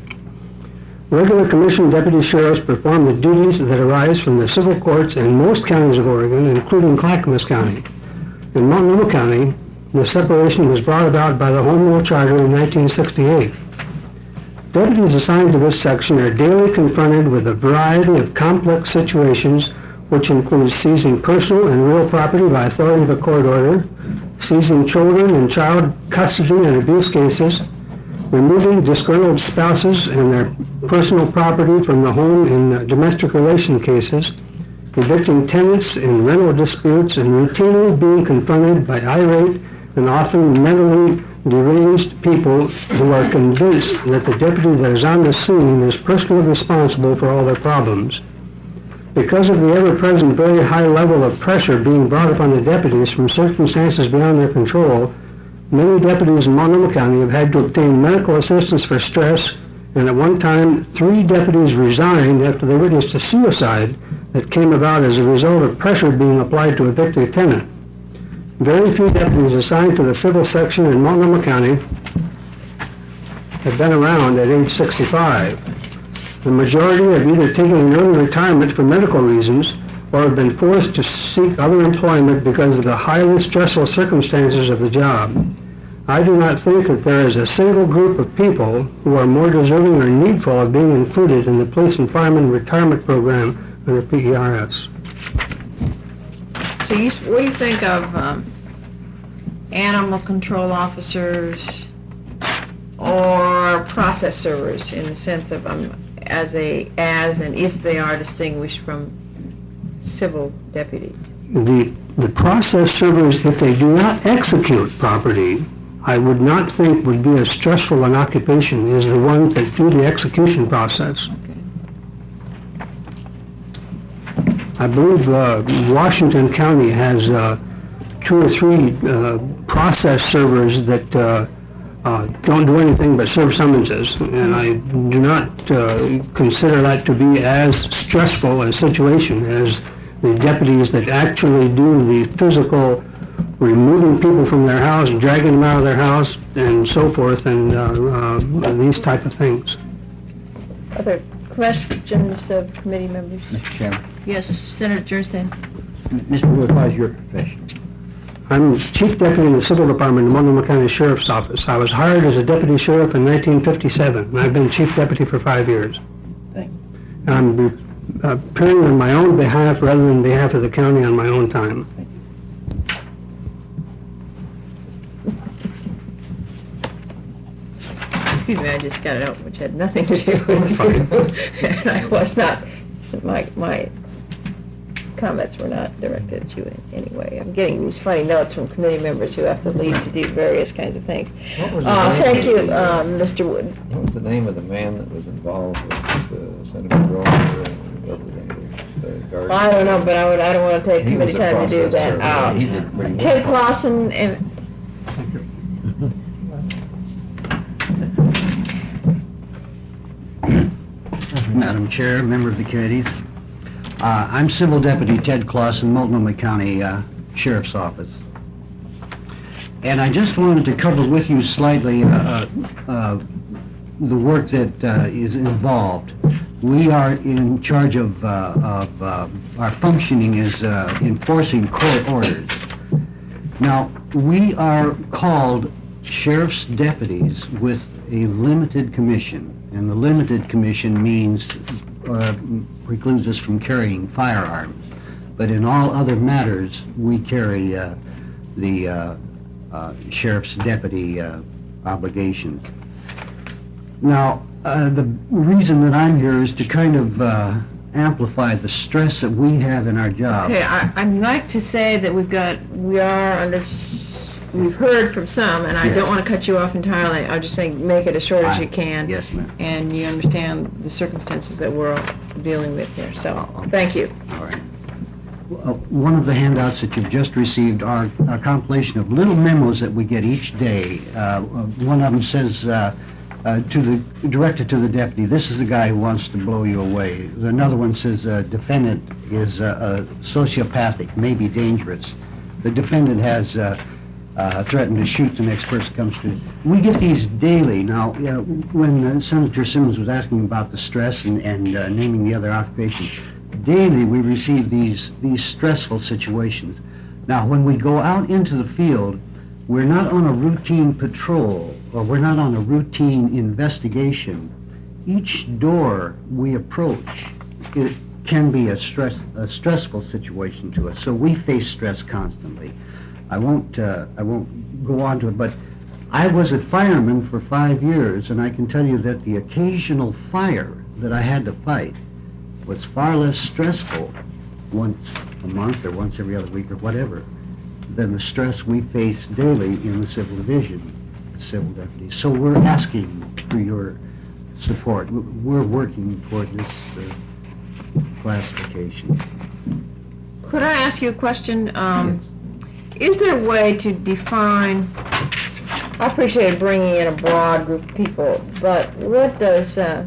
Regular commissioned deputy sheriffs perform the duties that arise from the civil courts in most counties of Oregon, including Clackamas County. In Multnomah County, the separation was brought about by the Home Rule Charter in nineteen sixty-eight. Deputies assigned to this section are daily confronted with a variety of complex situations, which includes seizing personal and real property by authority of a court order, seizing children in child custody and abuse cases, removing disgruntled spouses and their personal property from the home in uh, domestic relation cases, evicting tenants in rental disputes, and routinely being confronted by irate and often mentally deranged people who are convinced that the deputy that is on the scene is personally responsible for all their problems. Because of the ever-present very high level of pressure being brought upon the deputies from circumstances beyond their control, many deputies in Multnomah County have had to obtain medical assistance for stress, and at one time, three deputies resigned after they witnessed a suicide that came about as a result of pressure being applied to evict a tenant. Very few deputies assigned to the civil section in Multnomah County have been around at age sixty-five. The majority have either taken an early retirement for medical reasons or have been forced to seek other employment because of the highly stressful circumstances of the job. I do not think that there is a single group of people who are more deserving or needful of being included in the police and fireman retirement program under P E R S. so you, s- what do you think of um, animal control officers or process servers in the sense of um, as a, as and if they are distinguished from civil deputies? The, the process servers, if they do not execute property, I would not think would be as stressful an occupation as the ones that do the execution process. I believe uh, Washington County has uh, two or three uh, process servers that uh, uh, don't do anything but serve summonses, and I do not uh, consider that to be as stressful a situation as the deputies that actually do the physical removing people from their house, dragging them out of their house, and so forth, and uh, uh, these type of things. Other questions of committee members? Mister Chairman, Yes, Senator Jerstein. Mister Wood, what is your profession? I'm Chief Deputy in the Civil Department in Multnomah County Sheriff's Office. I was hired as a Deputy Sheriff in nineteen fifty-seven, and I've been Chief Deputy for five years. Thanks. And I'm uh, appearing on my own behalf rather than behalf of the county on my own time. Excuse me, I just got it out, which had nothing to do with you. And I was not, so my, my comments were not directed at you in any way. I'm getting these funny notes from committee members who have to leave to do various kinds of things. What was the Uh, name thank of you, the, uh, um, Mister Wood. What was the name of the man that was involved with uh, Senator Grover and the other guards? I don't know, but I would, I don't want to take He was committee a time to do process that. server. He Uh, did pretty well. Ted Clausen and, Madam Chair, member of the committees. Uh, I'm Civil Deputy Ted Clausen, Multnomah County uh, Sheriff's Office. And I just wanted to cover with you slightly uh, uh, the work that uh, is involved. We are in charge of, uh, of uh, our functioning is uh, enforcing court orders. Now, we are called sheriff's deputies with a limited commission, and the limited commission means uh, precludes us from carrying firearms. But in all other matters, we carry uh, the uh, uh, sheriff's deputy uh, obligation. Now, uh, the reason that I'm here is to kind of uh, amplify the stress that we have in our job. okay, I, I'd like to say that we've got, we are under, s- we've heard from some, and I Yes. don't want to cut you off entirely. I'm just saying, make it as short as I- you can. Yes, ma'am. And you understand the circumstances that we're all dealing with here, so, thank you. All right. Uh, One of the handouts that you've just received are a compilation of little memos that we get each day. Uh, uh, One of them says, uh, uh, to the, directed to the deputy, this is the guy who wants to blow you away. Another one says, uh, defendant is uh, uh, sociopathic, may be dangerous. The defendant has uh, uh, threatened to shoot the next person comes to. We get these daily. Now, you know, when uh, Senator Simmons was asking about the stress and, and uh, naming the other occupations, daily we receive these these stressful situations. Now, when we go out into the field, we're not on a routine patrol or we're not on a routine investigation. Each door we approach, it can be a stress a stressful situation to us. So we face stress constantly. I won't uh, I won't go on to it, but I was a fireman for five years, and I can tell you that the occasional fire that I had to fight was far less stressful once a month or once every other week or whatever than the stress we face daily in the civil division, civil deputies. So we're asking for your support. We're working toward this uh, classification. Could I ask you a question? Um, Is there a way to define, I appreciate bringing in a broad group of people, but what does, uh,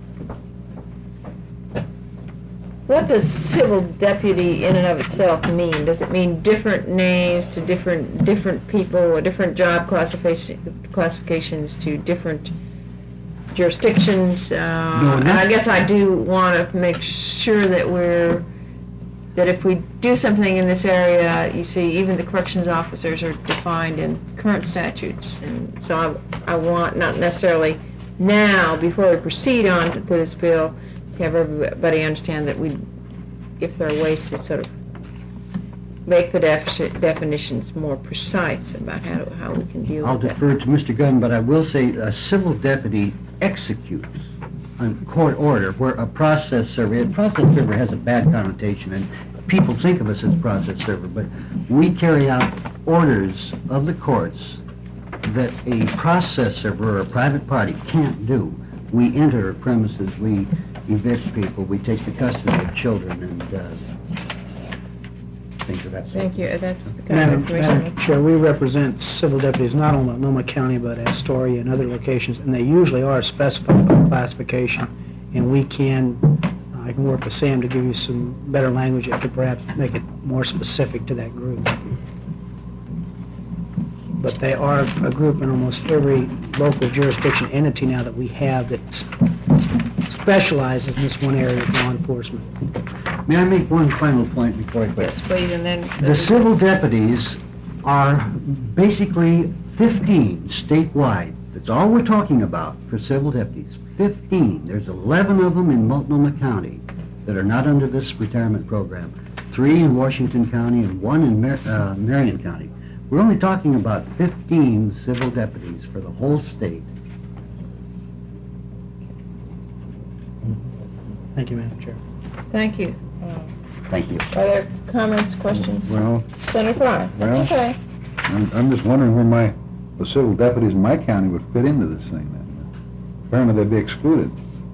what does civil deputy in and of itself mean? Does it mean different names to different, different people, or different job classification, classifications to different jurisdictions? Uh, No, and I guess I do want to make sure that we're, that if we do something in this area, you see, even the corrections officers are defined in current statutes. And so I, I want, not necessarily now, before we proceed on to this bill, to have everybody understand that we, if there are ways to sort of make the defi- definitions more precise about how, how we can deal I'll with that. defer to Mister Gunn, but I will say a civil deputy executes a court order where a process server, a process server has a bad connotation, and people think of us as process server, but we carry out orders of the courts that a process server or a private party can't do. We enter premises, we evict people, we take the custody of children, and uh, things of that sort. Thank you, that's the kind of Madam, information. Madam Chair, we represent civil deputies not only in Multnomah County but Astoria and other locations, and they usually are specified by classification, and we can, I can work with Sam to give you some better language that could perhaps make it more specific to that group. But they are a group in almost every local jurisdiction entity now that we have that s- specializes in this one area of law enforcement. May I make one final point before I quit? Yes, please, and then. The civil deputies are basically fifteen statewide. That's all we're talking about for civil deputies. fifteen. There's eleven of them in Multnomah County that are not under this retirement program. Three in Washington County and one in Mar- uh, Marion County. We're only talking about fifteen civil deputies for the whole state. Thank you, Madam Chair. Thank you. Thank you. Are there comments, questions? Well, Senator Fry, Well- that's okay. I'm, I'm just wondering where my, the civil deputies in my county would fit into this thing then. Apparently they'd be excluded.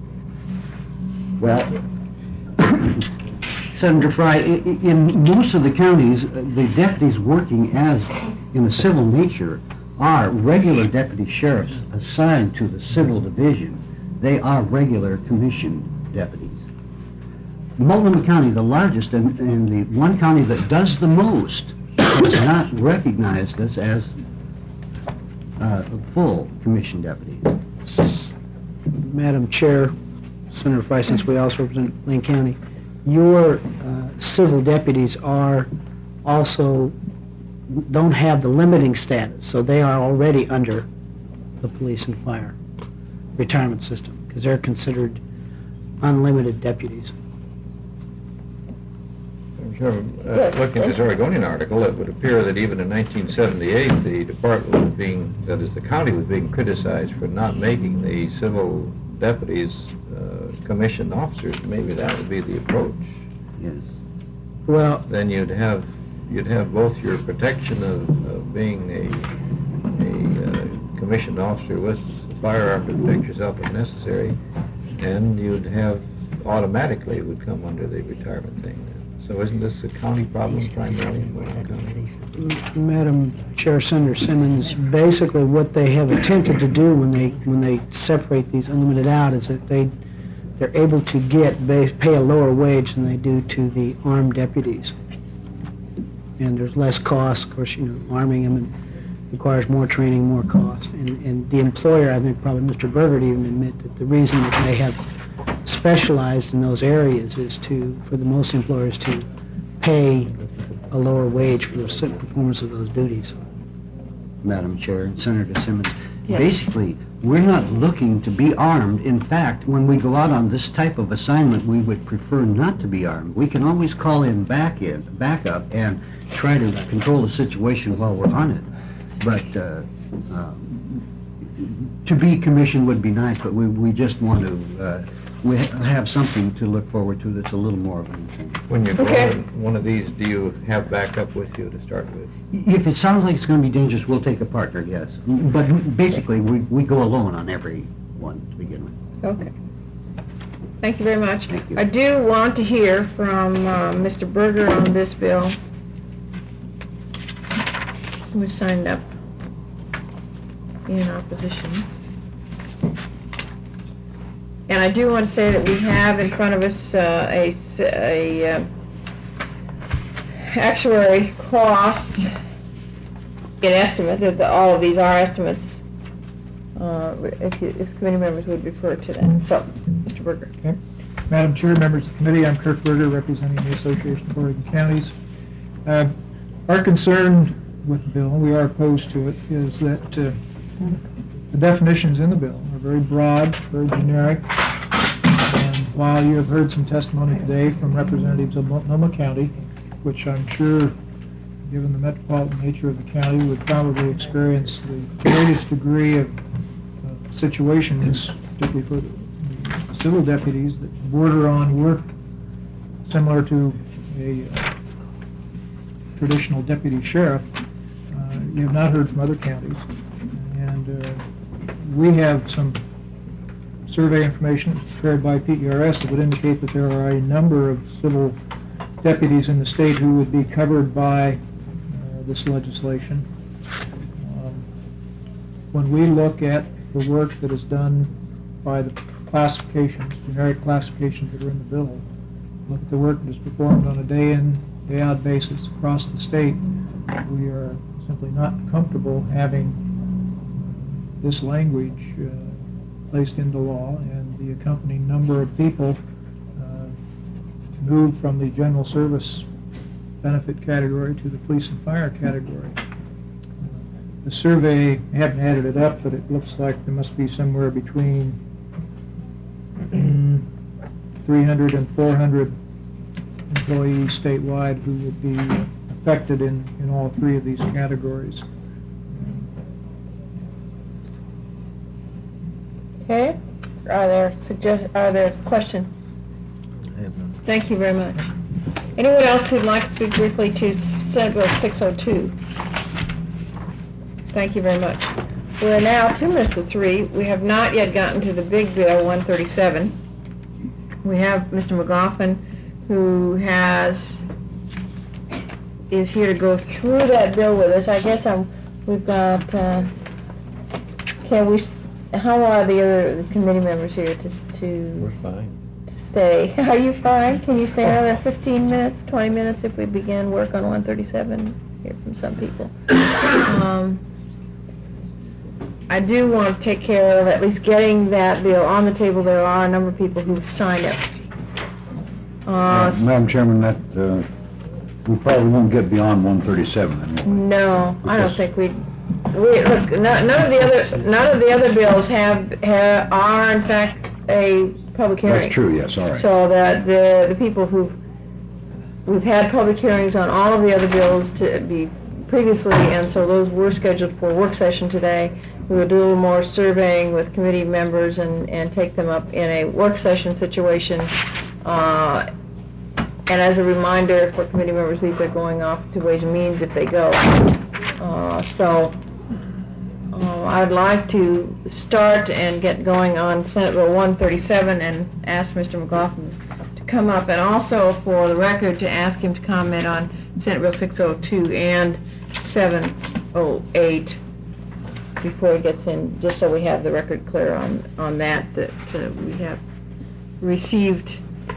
Well, Senator Fry, i- i- in most of the counties, uh, the deputies working as in a civil nature are regular deputy sheriffs assigned to the civil division. They are regular commissioned deputies. Multnomah County, the largest and, and the one county that does the most, is not recognized as, as uh, full commissioned deputies. Madam Chair, Senator Fry, since we also represent Lane County, your uh, civil deputies are also, don't have the limiting status, so they are already under the police and fire retirement system, because they're considered unlimited deputies. Sure. Uh, Yes. Looking at this Oregonian article, it would appear that even in nineteen seventy-eight, the department was being, that is, the county was being criticized for not making the civil deputies uh, commissioned officers. Maybe that would be the approach. Yes. Well, Then you'd have, you'd have both your protection of, of being a, a uh, commissioned officer with a firearm to protect yourself if necessary, and you'd have, automatically it would come under the retirement thing. So isn't this a county problem primarily in Multnomah County? Madam Chair, Senator Simmons, basically what they have attempted to do when they when they separate these unlimited out is that they they're able to get base, pay a lower wage than they do to the armed deputies, and there's less cost. Of course, you know, arming them and requires more training, more cost, and and the employer, I think probably Mister Berger would even admit that the reason that they have specialized in those areas is to, for the most employers, to pay a lower wage for the performance of those duties. Madam Chair and Senator Simmons, Yes. basically, we're not looking to be armed. In fact, when we go out on this type of assignment, we would prefer not to be armed. We can always call in back in, backup and try to control the situation while we're on it. But uh, uh, to be commissioned would be nice, but we, we just want to uh, we ha- have something to look forward to that's a little more of an incentive. When you go Okay. on one of these, do you have backup with you to start with? If it sounds like it's going to be dangerous, we'll take a partner, yes. But basically, we, we go alone on every one to begin with. Okay. Thank you very much. Thank you. I do want to hear from uh, Mister Berger on this bill. Who signed up in opposition. And I do want to say that we have in front of us uh, a, s- a uh, actuary cost in estimate, that the- all of these are estimates. Uh, If you, if committee members would refer to that. So, Mister Berger. Madam Chair, members of the committee, I'm Kirk Berger, representing the Association of Oregon Counties. Uh, Our concern with the bill, and we are opposed to it, is that uh, the definitions in the bill are very broad, very generic, and while you have heard some testimony today from representatives of Multnomah County, which I'm sure, given the metropolitan nature of the county, would probably experience the greatest degree of uh, situations, particularly for the civil deputies, that border on work similar to a uh, traditional deputy sheriff. Uh, you have not heard from other counties. And uh, we have some survey information prepared by P E R S that would indicate that there are a number of civil deputies in the state who would be covered by uh, this legislation. Um, When we look at the work that is done by the classifications, generic classifications that are in the bill, look at the work that is performed on a day-in, day-out basis across the state, we are simply not comfortable having this language uh, placed into law, and the accompanying number of people uh, moved from the general service benefit category to the police and fire category. the survey, I haven't added it up, but it looks like there must be somewhere between three hundred and four hundred employees statewide who would be affected in, in all three of these categories. Okay, are there suggest, are there questions? Thank you very much. Anyone else who'd like to speak briefly to Senate Bill six oh two? Thank you very much. We're now two minutes to three. We have not yet gotten to the big bill, one thirty-seven. We have Mister McGoffin, who has, is here to go through that bill with us. I guess I'm, we've got, uh, can we, how are the other committee members here to, to? We're fine. To stay. Are you fine? Can you stay another fifteen minutes, twenty minutes if we begin work on one thirty-seven? Hear from some people. Um, I do want to take care of at least getting that bill on the table. There are a number of people who've signed it. Uh, Uh, Madam Chairman, that, uh, we probably won't get beyond one thirty-seven anymore. No, I don't think we, we, look, no- none of the other, none of the other bills have, have, are in fact a public hearing. That's true, yes, all right. So that the, the people who, we've had public hearings on all of the other bills to be previously, and so those were scheduled for work session today. We will do a little more surveying with committee members and, and take them up in a work session situation. Uh, and as a reminder for committee members, these are going off to Ways and Means if they go. Uh, so uh, I would like to start and get going on Senate Bill one thirty-seven and ask Mister McLaughlin to come up, and also for the record to ask him to comment on Senate Bill six oh two and seven oh eight before he gets in, just so we have the record clear on, on that, that uh, we have received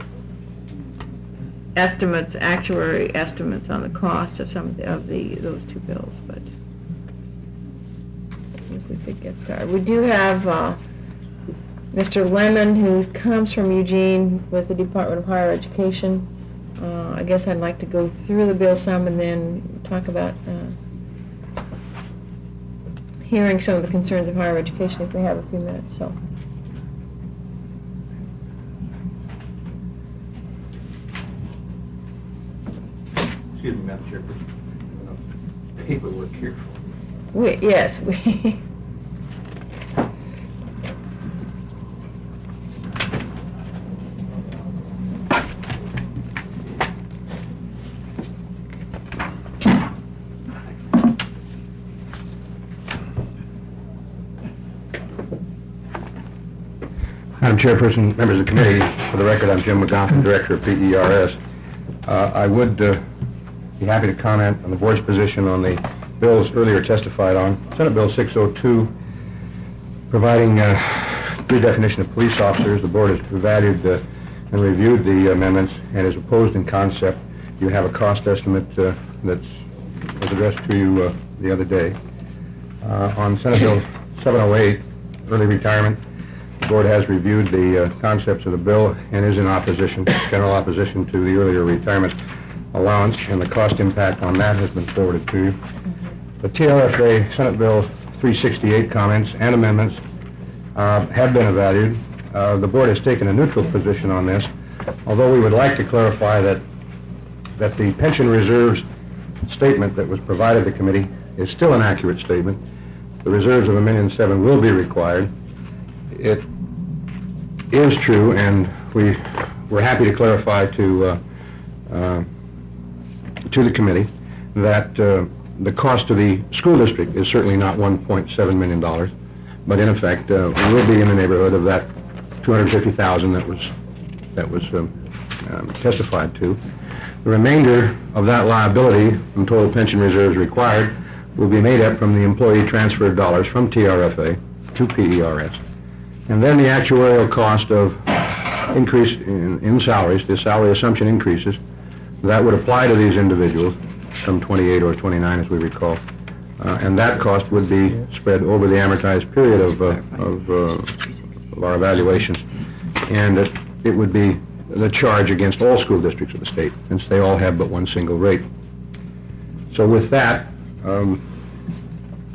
estimates, actuary estimates on the cost of some of the, of the those two bills, but if we could get started. We do have uh, Mister Lemon, who comes from Eugene with the Department of Higher Education. Uh, I guess I'd like to go through the bill some and then talk about uh, hearing some of the concerns of higher education if we have a few minutes. So. Excuse me, Madam Chairperson. Paperwork here. We, yes, we. Madam Chairperson, members of the committee, for the record, I'm Jim McGoffin, Director of P E R S. Uh, I would uh, be happy to comment on the board's position on the bills earlier testified on. Senate Bill six oh two, providing uh, good definition of police officers. The board has evaluated uh, and reviewed the amendments and is opposed in concept. You have a cost estimate uh, that was addressed to you uh, the other day. Uh, on Senate Bill seven oh eight, early retirement, the board has reviewed the uh, concepts of the bill and is in opposition, general opposition to the earlier retirement allowance, and the cost impact on that has been forwarded to you. The T R F A Senate Bill three sixty-eight comments and amendments uh, have been evaluated. Uh, the board has taken a neutral position on this, although we would like to clarify that that the pension reserves statement that was provided to the committee is still an accurate statement. The reserves of a million seven will be required. It is true, and we we're happy to clarify to uh, uh, to the committee that uh, the cost to the school district is certainly not one point seven million dollars, but in effect uh, will be in the neighborhood of that two hundred fifty thousand that was that was um, um, testified to. The remainder of that liability from total pension reserves required will be made up from the employee transferred dollars from T R F A to P E R S. And then the actuarial cost of increase in, in salaries, the salary assumption increases, that would apply to these individuals, some twenty-eight or twenty-nine as we recall, uh, and that cost would be spread over the amortized period of, uh, of, uh, of our evaluations, and it, it would be the charge against all school districts of the state, since they all have but one single rate. So with that, um,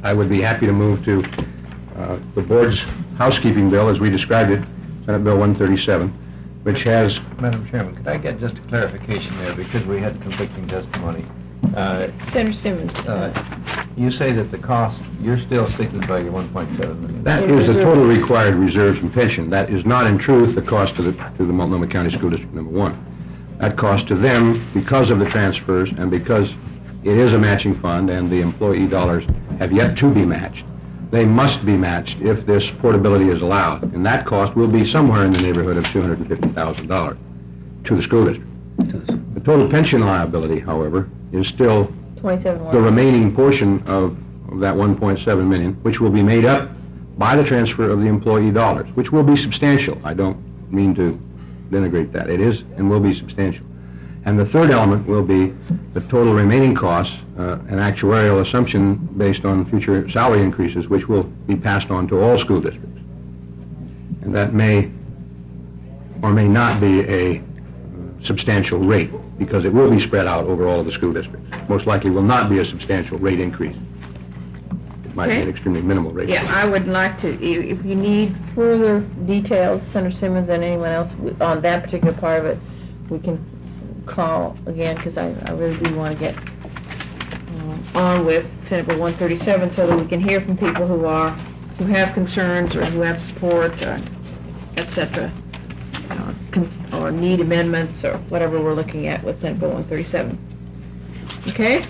I would be happy to move to uh, the board's housekeeping bill as we described it, Senate Bill one thirty-seven, which has... Madam Chairman, could I get just a clarification there, because we had conflicting testimony. Uh, Senator Simmons. uh, You say that the cost, you're still sticking by your one point seven million. That is the total required reserves and pension. That is not in truth the cost to the, to the Multnomah County School District Number One. That cost to them, because of the transfers and because it is a matching fund and the employee dollars have yet to be matched, they must be matched if this portability is allowed. And that cost will be somewhere in the neighborhood of two hundred fifty thousand dollars to the school district. The total pension liability, however, is still twenty-seven. the remaining portion of, of that one point seven million, which will be made up by the transfer of the employee dollars, which will be substantial. I don't mean to denigrate that. It is and will be substantial. And the third element will be the total remaining costs, uh, an actuarial assumption based on future salary increases, which will be passed on to all school districts. And that may or may not be a substantial rate, because it will be spread out over all of the school districts. Most likely will not be a substantial rate increase. It might be Okay. an extremely minimal rate. Yeah, I would like to, i- if you need further details, Senator Simmons and anyone else w- on that particular part of it, we can call again, because I, I really do want to get um, on with Senate Bill one thirty-seven so that we can hear from people who are, who have concerns or who have support, uh, et cetera, uh, cons- or need amendments or whatever we're looking at with Senate Bill one thirty-seven. Okay?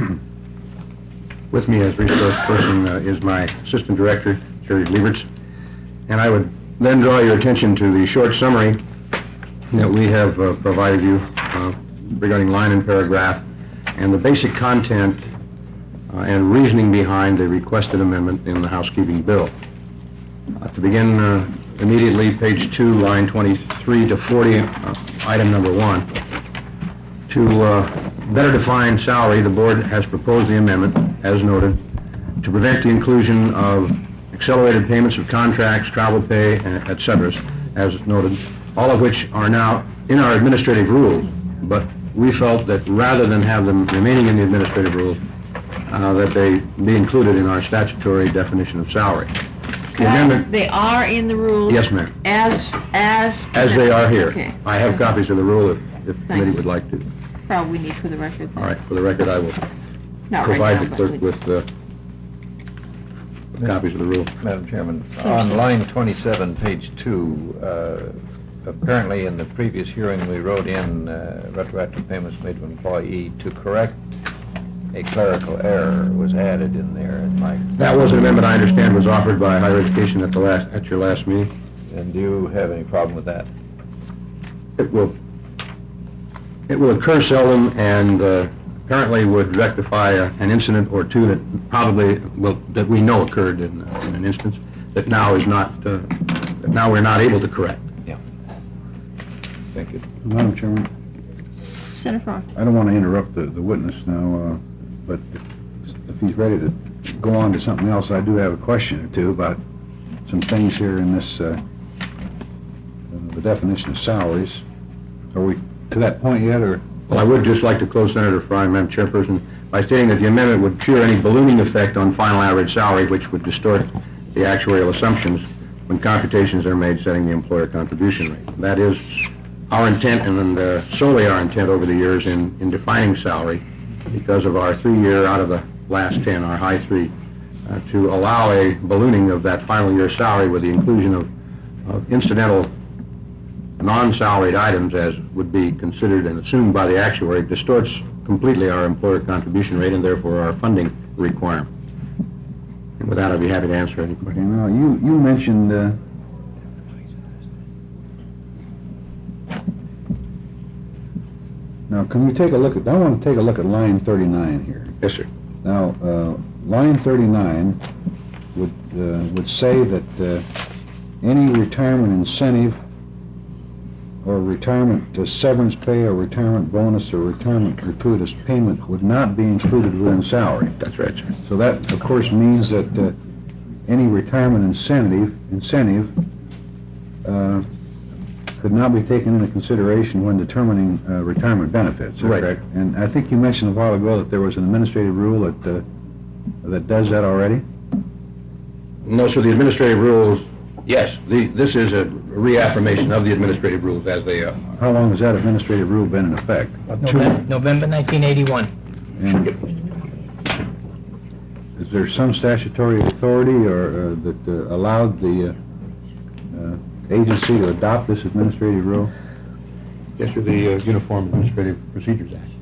With me as resource person uh, is my Assistant Director, Jerry Lieberts. And I would then draw your attention to the short summary that we have uh, provided you uh, regarding line and paragraph and the basic content uh, and reasoning behind the requested amendment in the housekeeping bill. Uh, to begin uh, immediately, page two, line twenty-three to forty, uh, item number one. To uh, better define salary, the board has proposed the amendment, as noted, to prevent the inclusion of accelerated payments of contracts, travel pay, et cetera, as noted, all of which are now in our administrative rules, but we felt that rather than have them remaining in the administrative rules, uh, that they be included in our statutory definition of salary. The amendment, They are in the rules? yes, ma'am, As, as... as they are here. Okay. I have copies of the rule if, if the committee you. would like to. Probably need for the record. All right, for the record, I will Not right provide now, the but clerk we- with uh, copies of the rule. Madam Chairman, Senator on Simmons. line twenty-seven, page two, uh, apparently in the previous hearing, we wrote in uh, retroactive payments made to employee to correct a clerical error was added in there. And my, That was an amendment I understand was offered by Higher Education at the last, at your last meeting. and do you have any problem with that? It will, it will occur seldom and uh, apparently would rectify a- an incident or two that probably, will that we know occurred in in an instance that now is not, uh, that now we're not able to correct. Thank you. Madam Chairman, Senator Frost. I don't want to interrupt the, the witness now, uh, but if, if he's ready to go on to something else, I do have a question or two about some things here in this, uh, uh, the definition of salaries. Are we to that point yet, or? Well, I would just like to close Senator Fry, Madam Chairperson, by stating that the amendment would cure any ballooning effect on final average salary, which would distort the actuarial assumptions when computations are made setting the employer contribution rate. That is our intent, and uh, solely our intent over the years in, in defining salary, because of our three-year out of the last ten, our high three, uh, to allow a ballooning of that final year salary with the inclusion of, of incidental non-salaried items as would be considered and assumed by the actuary distorts completely our employer contribution rate and therefore our funding requirement. And with that, I'd be happy to answer any Okay, questions. now, you, you mentioned, uh, now, can we take a look at, I want to take a look at line thirty-nine here. Yes, sir. Now, uh, line thirty-nine would, uh, would say that uh, any retirement incentive or retirement uh, severance pay or retirement bonus or retirement gratuitous payment would not be included within salary. That's right, sir. So that, of course, means that uh, any retirement incentive, incentive uh, could not be taken into consideration when determining uh, retirement benefits. Is that Right. correct? And I think you mentioned a while ago that there was an administrative rule that uh, that does that already? No, sir, the administrative rules, yes, the, this is a reaffirmation of the administrative rules as they are. How long has that administrative rule been in effect? November, November nineteen eighty-one. And is there some statutory authority or uh, that uh, allowed the uh, uh, agency to adopt this administrative rule? Yes, sir, the uh, Uniform Administrative Procedures Act.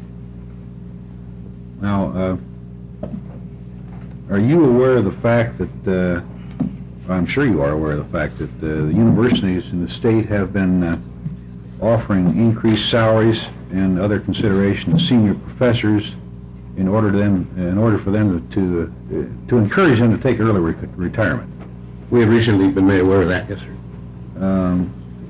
Now, uh, are you aware of the fact that, uh, I'm sure you are aware of the fact that uh, the universities in the state have been uh, offering increased salaries and other consideration to senior professors in order to them, in order for them to uh, to encourage them to take early re- retirement? We have recently been made aware of that, yes, sir. Um,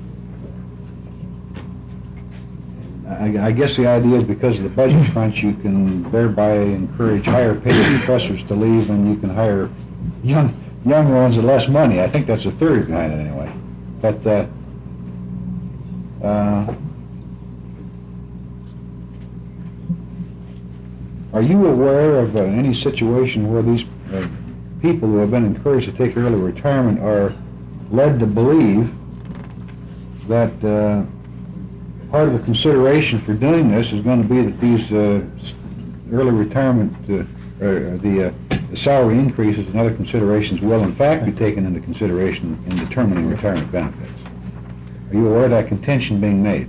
I, I guess the idea is because of the budget crunch, you can thereby encourage higher paid professors to leave, and you can hire young young ones at less money. I think that's the theory behind it, anyway. But uh, uh, are you aware of uh, any situation where these uh, people who have been encouraged to take early retirement are led to believe that uh, part of the consideration for doing this is going to be that these uh, early retirement, uh, or the, uh, the salary increases and other considerations will in fact be taken into consideration in determining retirement benefits? Are you aware of that contention being made?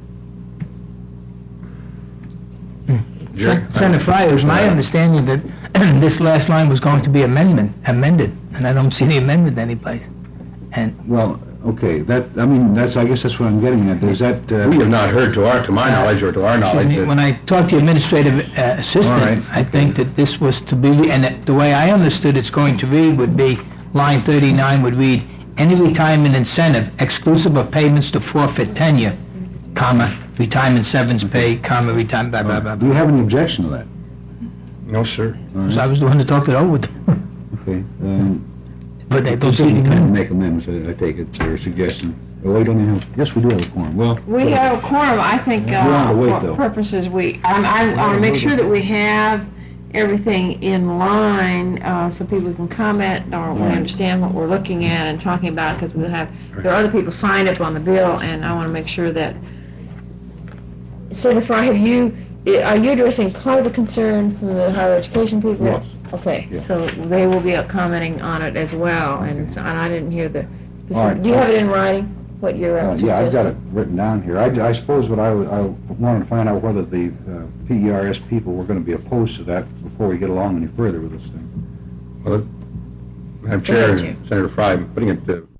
Sen- Senator Frye, it was my understanding that this last line was going to be amendment, amended, and I don't see the amendment anyplace. And Well, okay, that, I mean, that's, I guess that's what I'm getting at. Is that... Uh, We have not heard, to our, to my knowledge, or to our knowledge, that- when I talked to the administrative uh, All assistant, right. I think that this was to be, and that the way I understood it's going to read would be, line thirty-nine would read, any retirement incentive exclusive of payments to forfeit tenure, comma, retirement severance pay, comma, retirement, blah, blah, blah, Do you blah. have any objection to that? no, sir. So I was the one who talked it over with them. Okay. Um, But they don't Don't see the you can amendment. make amendments, I I take it, or suggestion. Oh, we don't even have, yes, we do have a quorum. Well, We have a quorum, I think, We want uh, to wait, for though. purposes, we, I'm- I want to make sure that we have everything in line, uh, so people can comment, or we Right. understand what we're looking at and talking about, because we'll have, there are other people signed up on the bill, and I want to make sure that, Senator Frye, have you, i- are you addressing part of the concern from the higher education people? Yes. Okay, Yes. so they will be commenting on it as well, and so, and I didn't hear the All specific, right. do you have it in writing, what you're uh, uh, yeah, I've got it suggesting? written down here. I I suppose what I would- I wanted to find out whether the uh, P E R S people were going to be opposed to that before we get along any further with this thing. Well, Madam Go ahead, Chair, Jim. Senator Frye, putting it uh,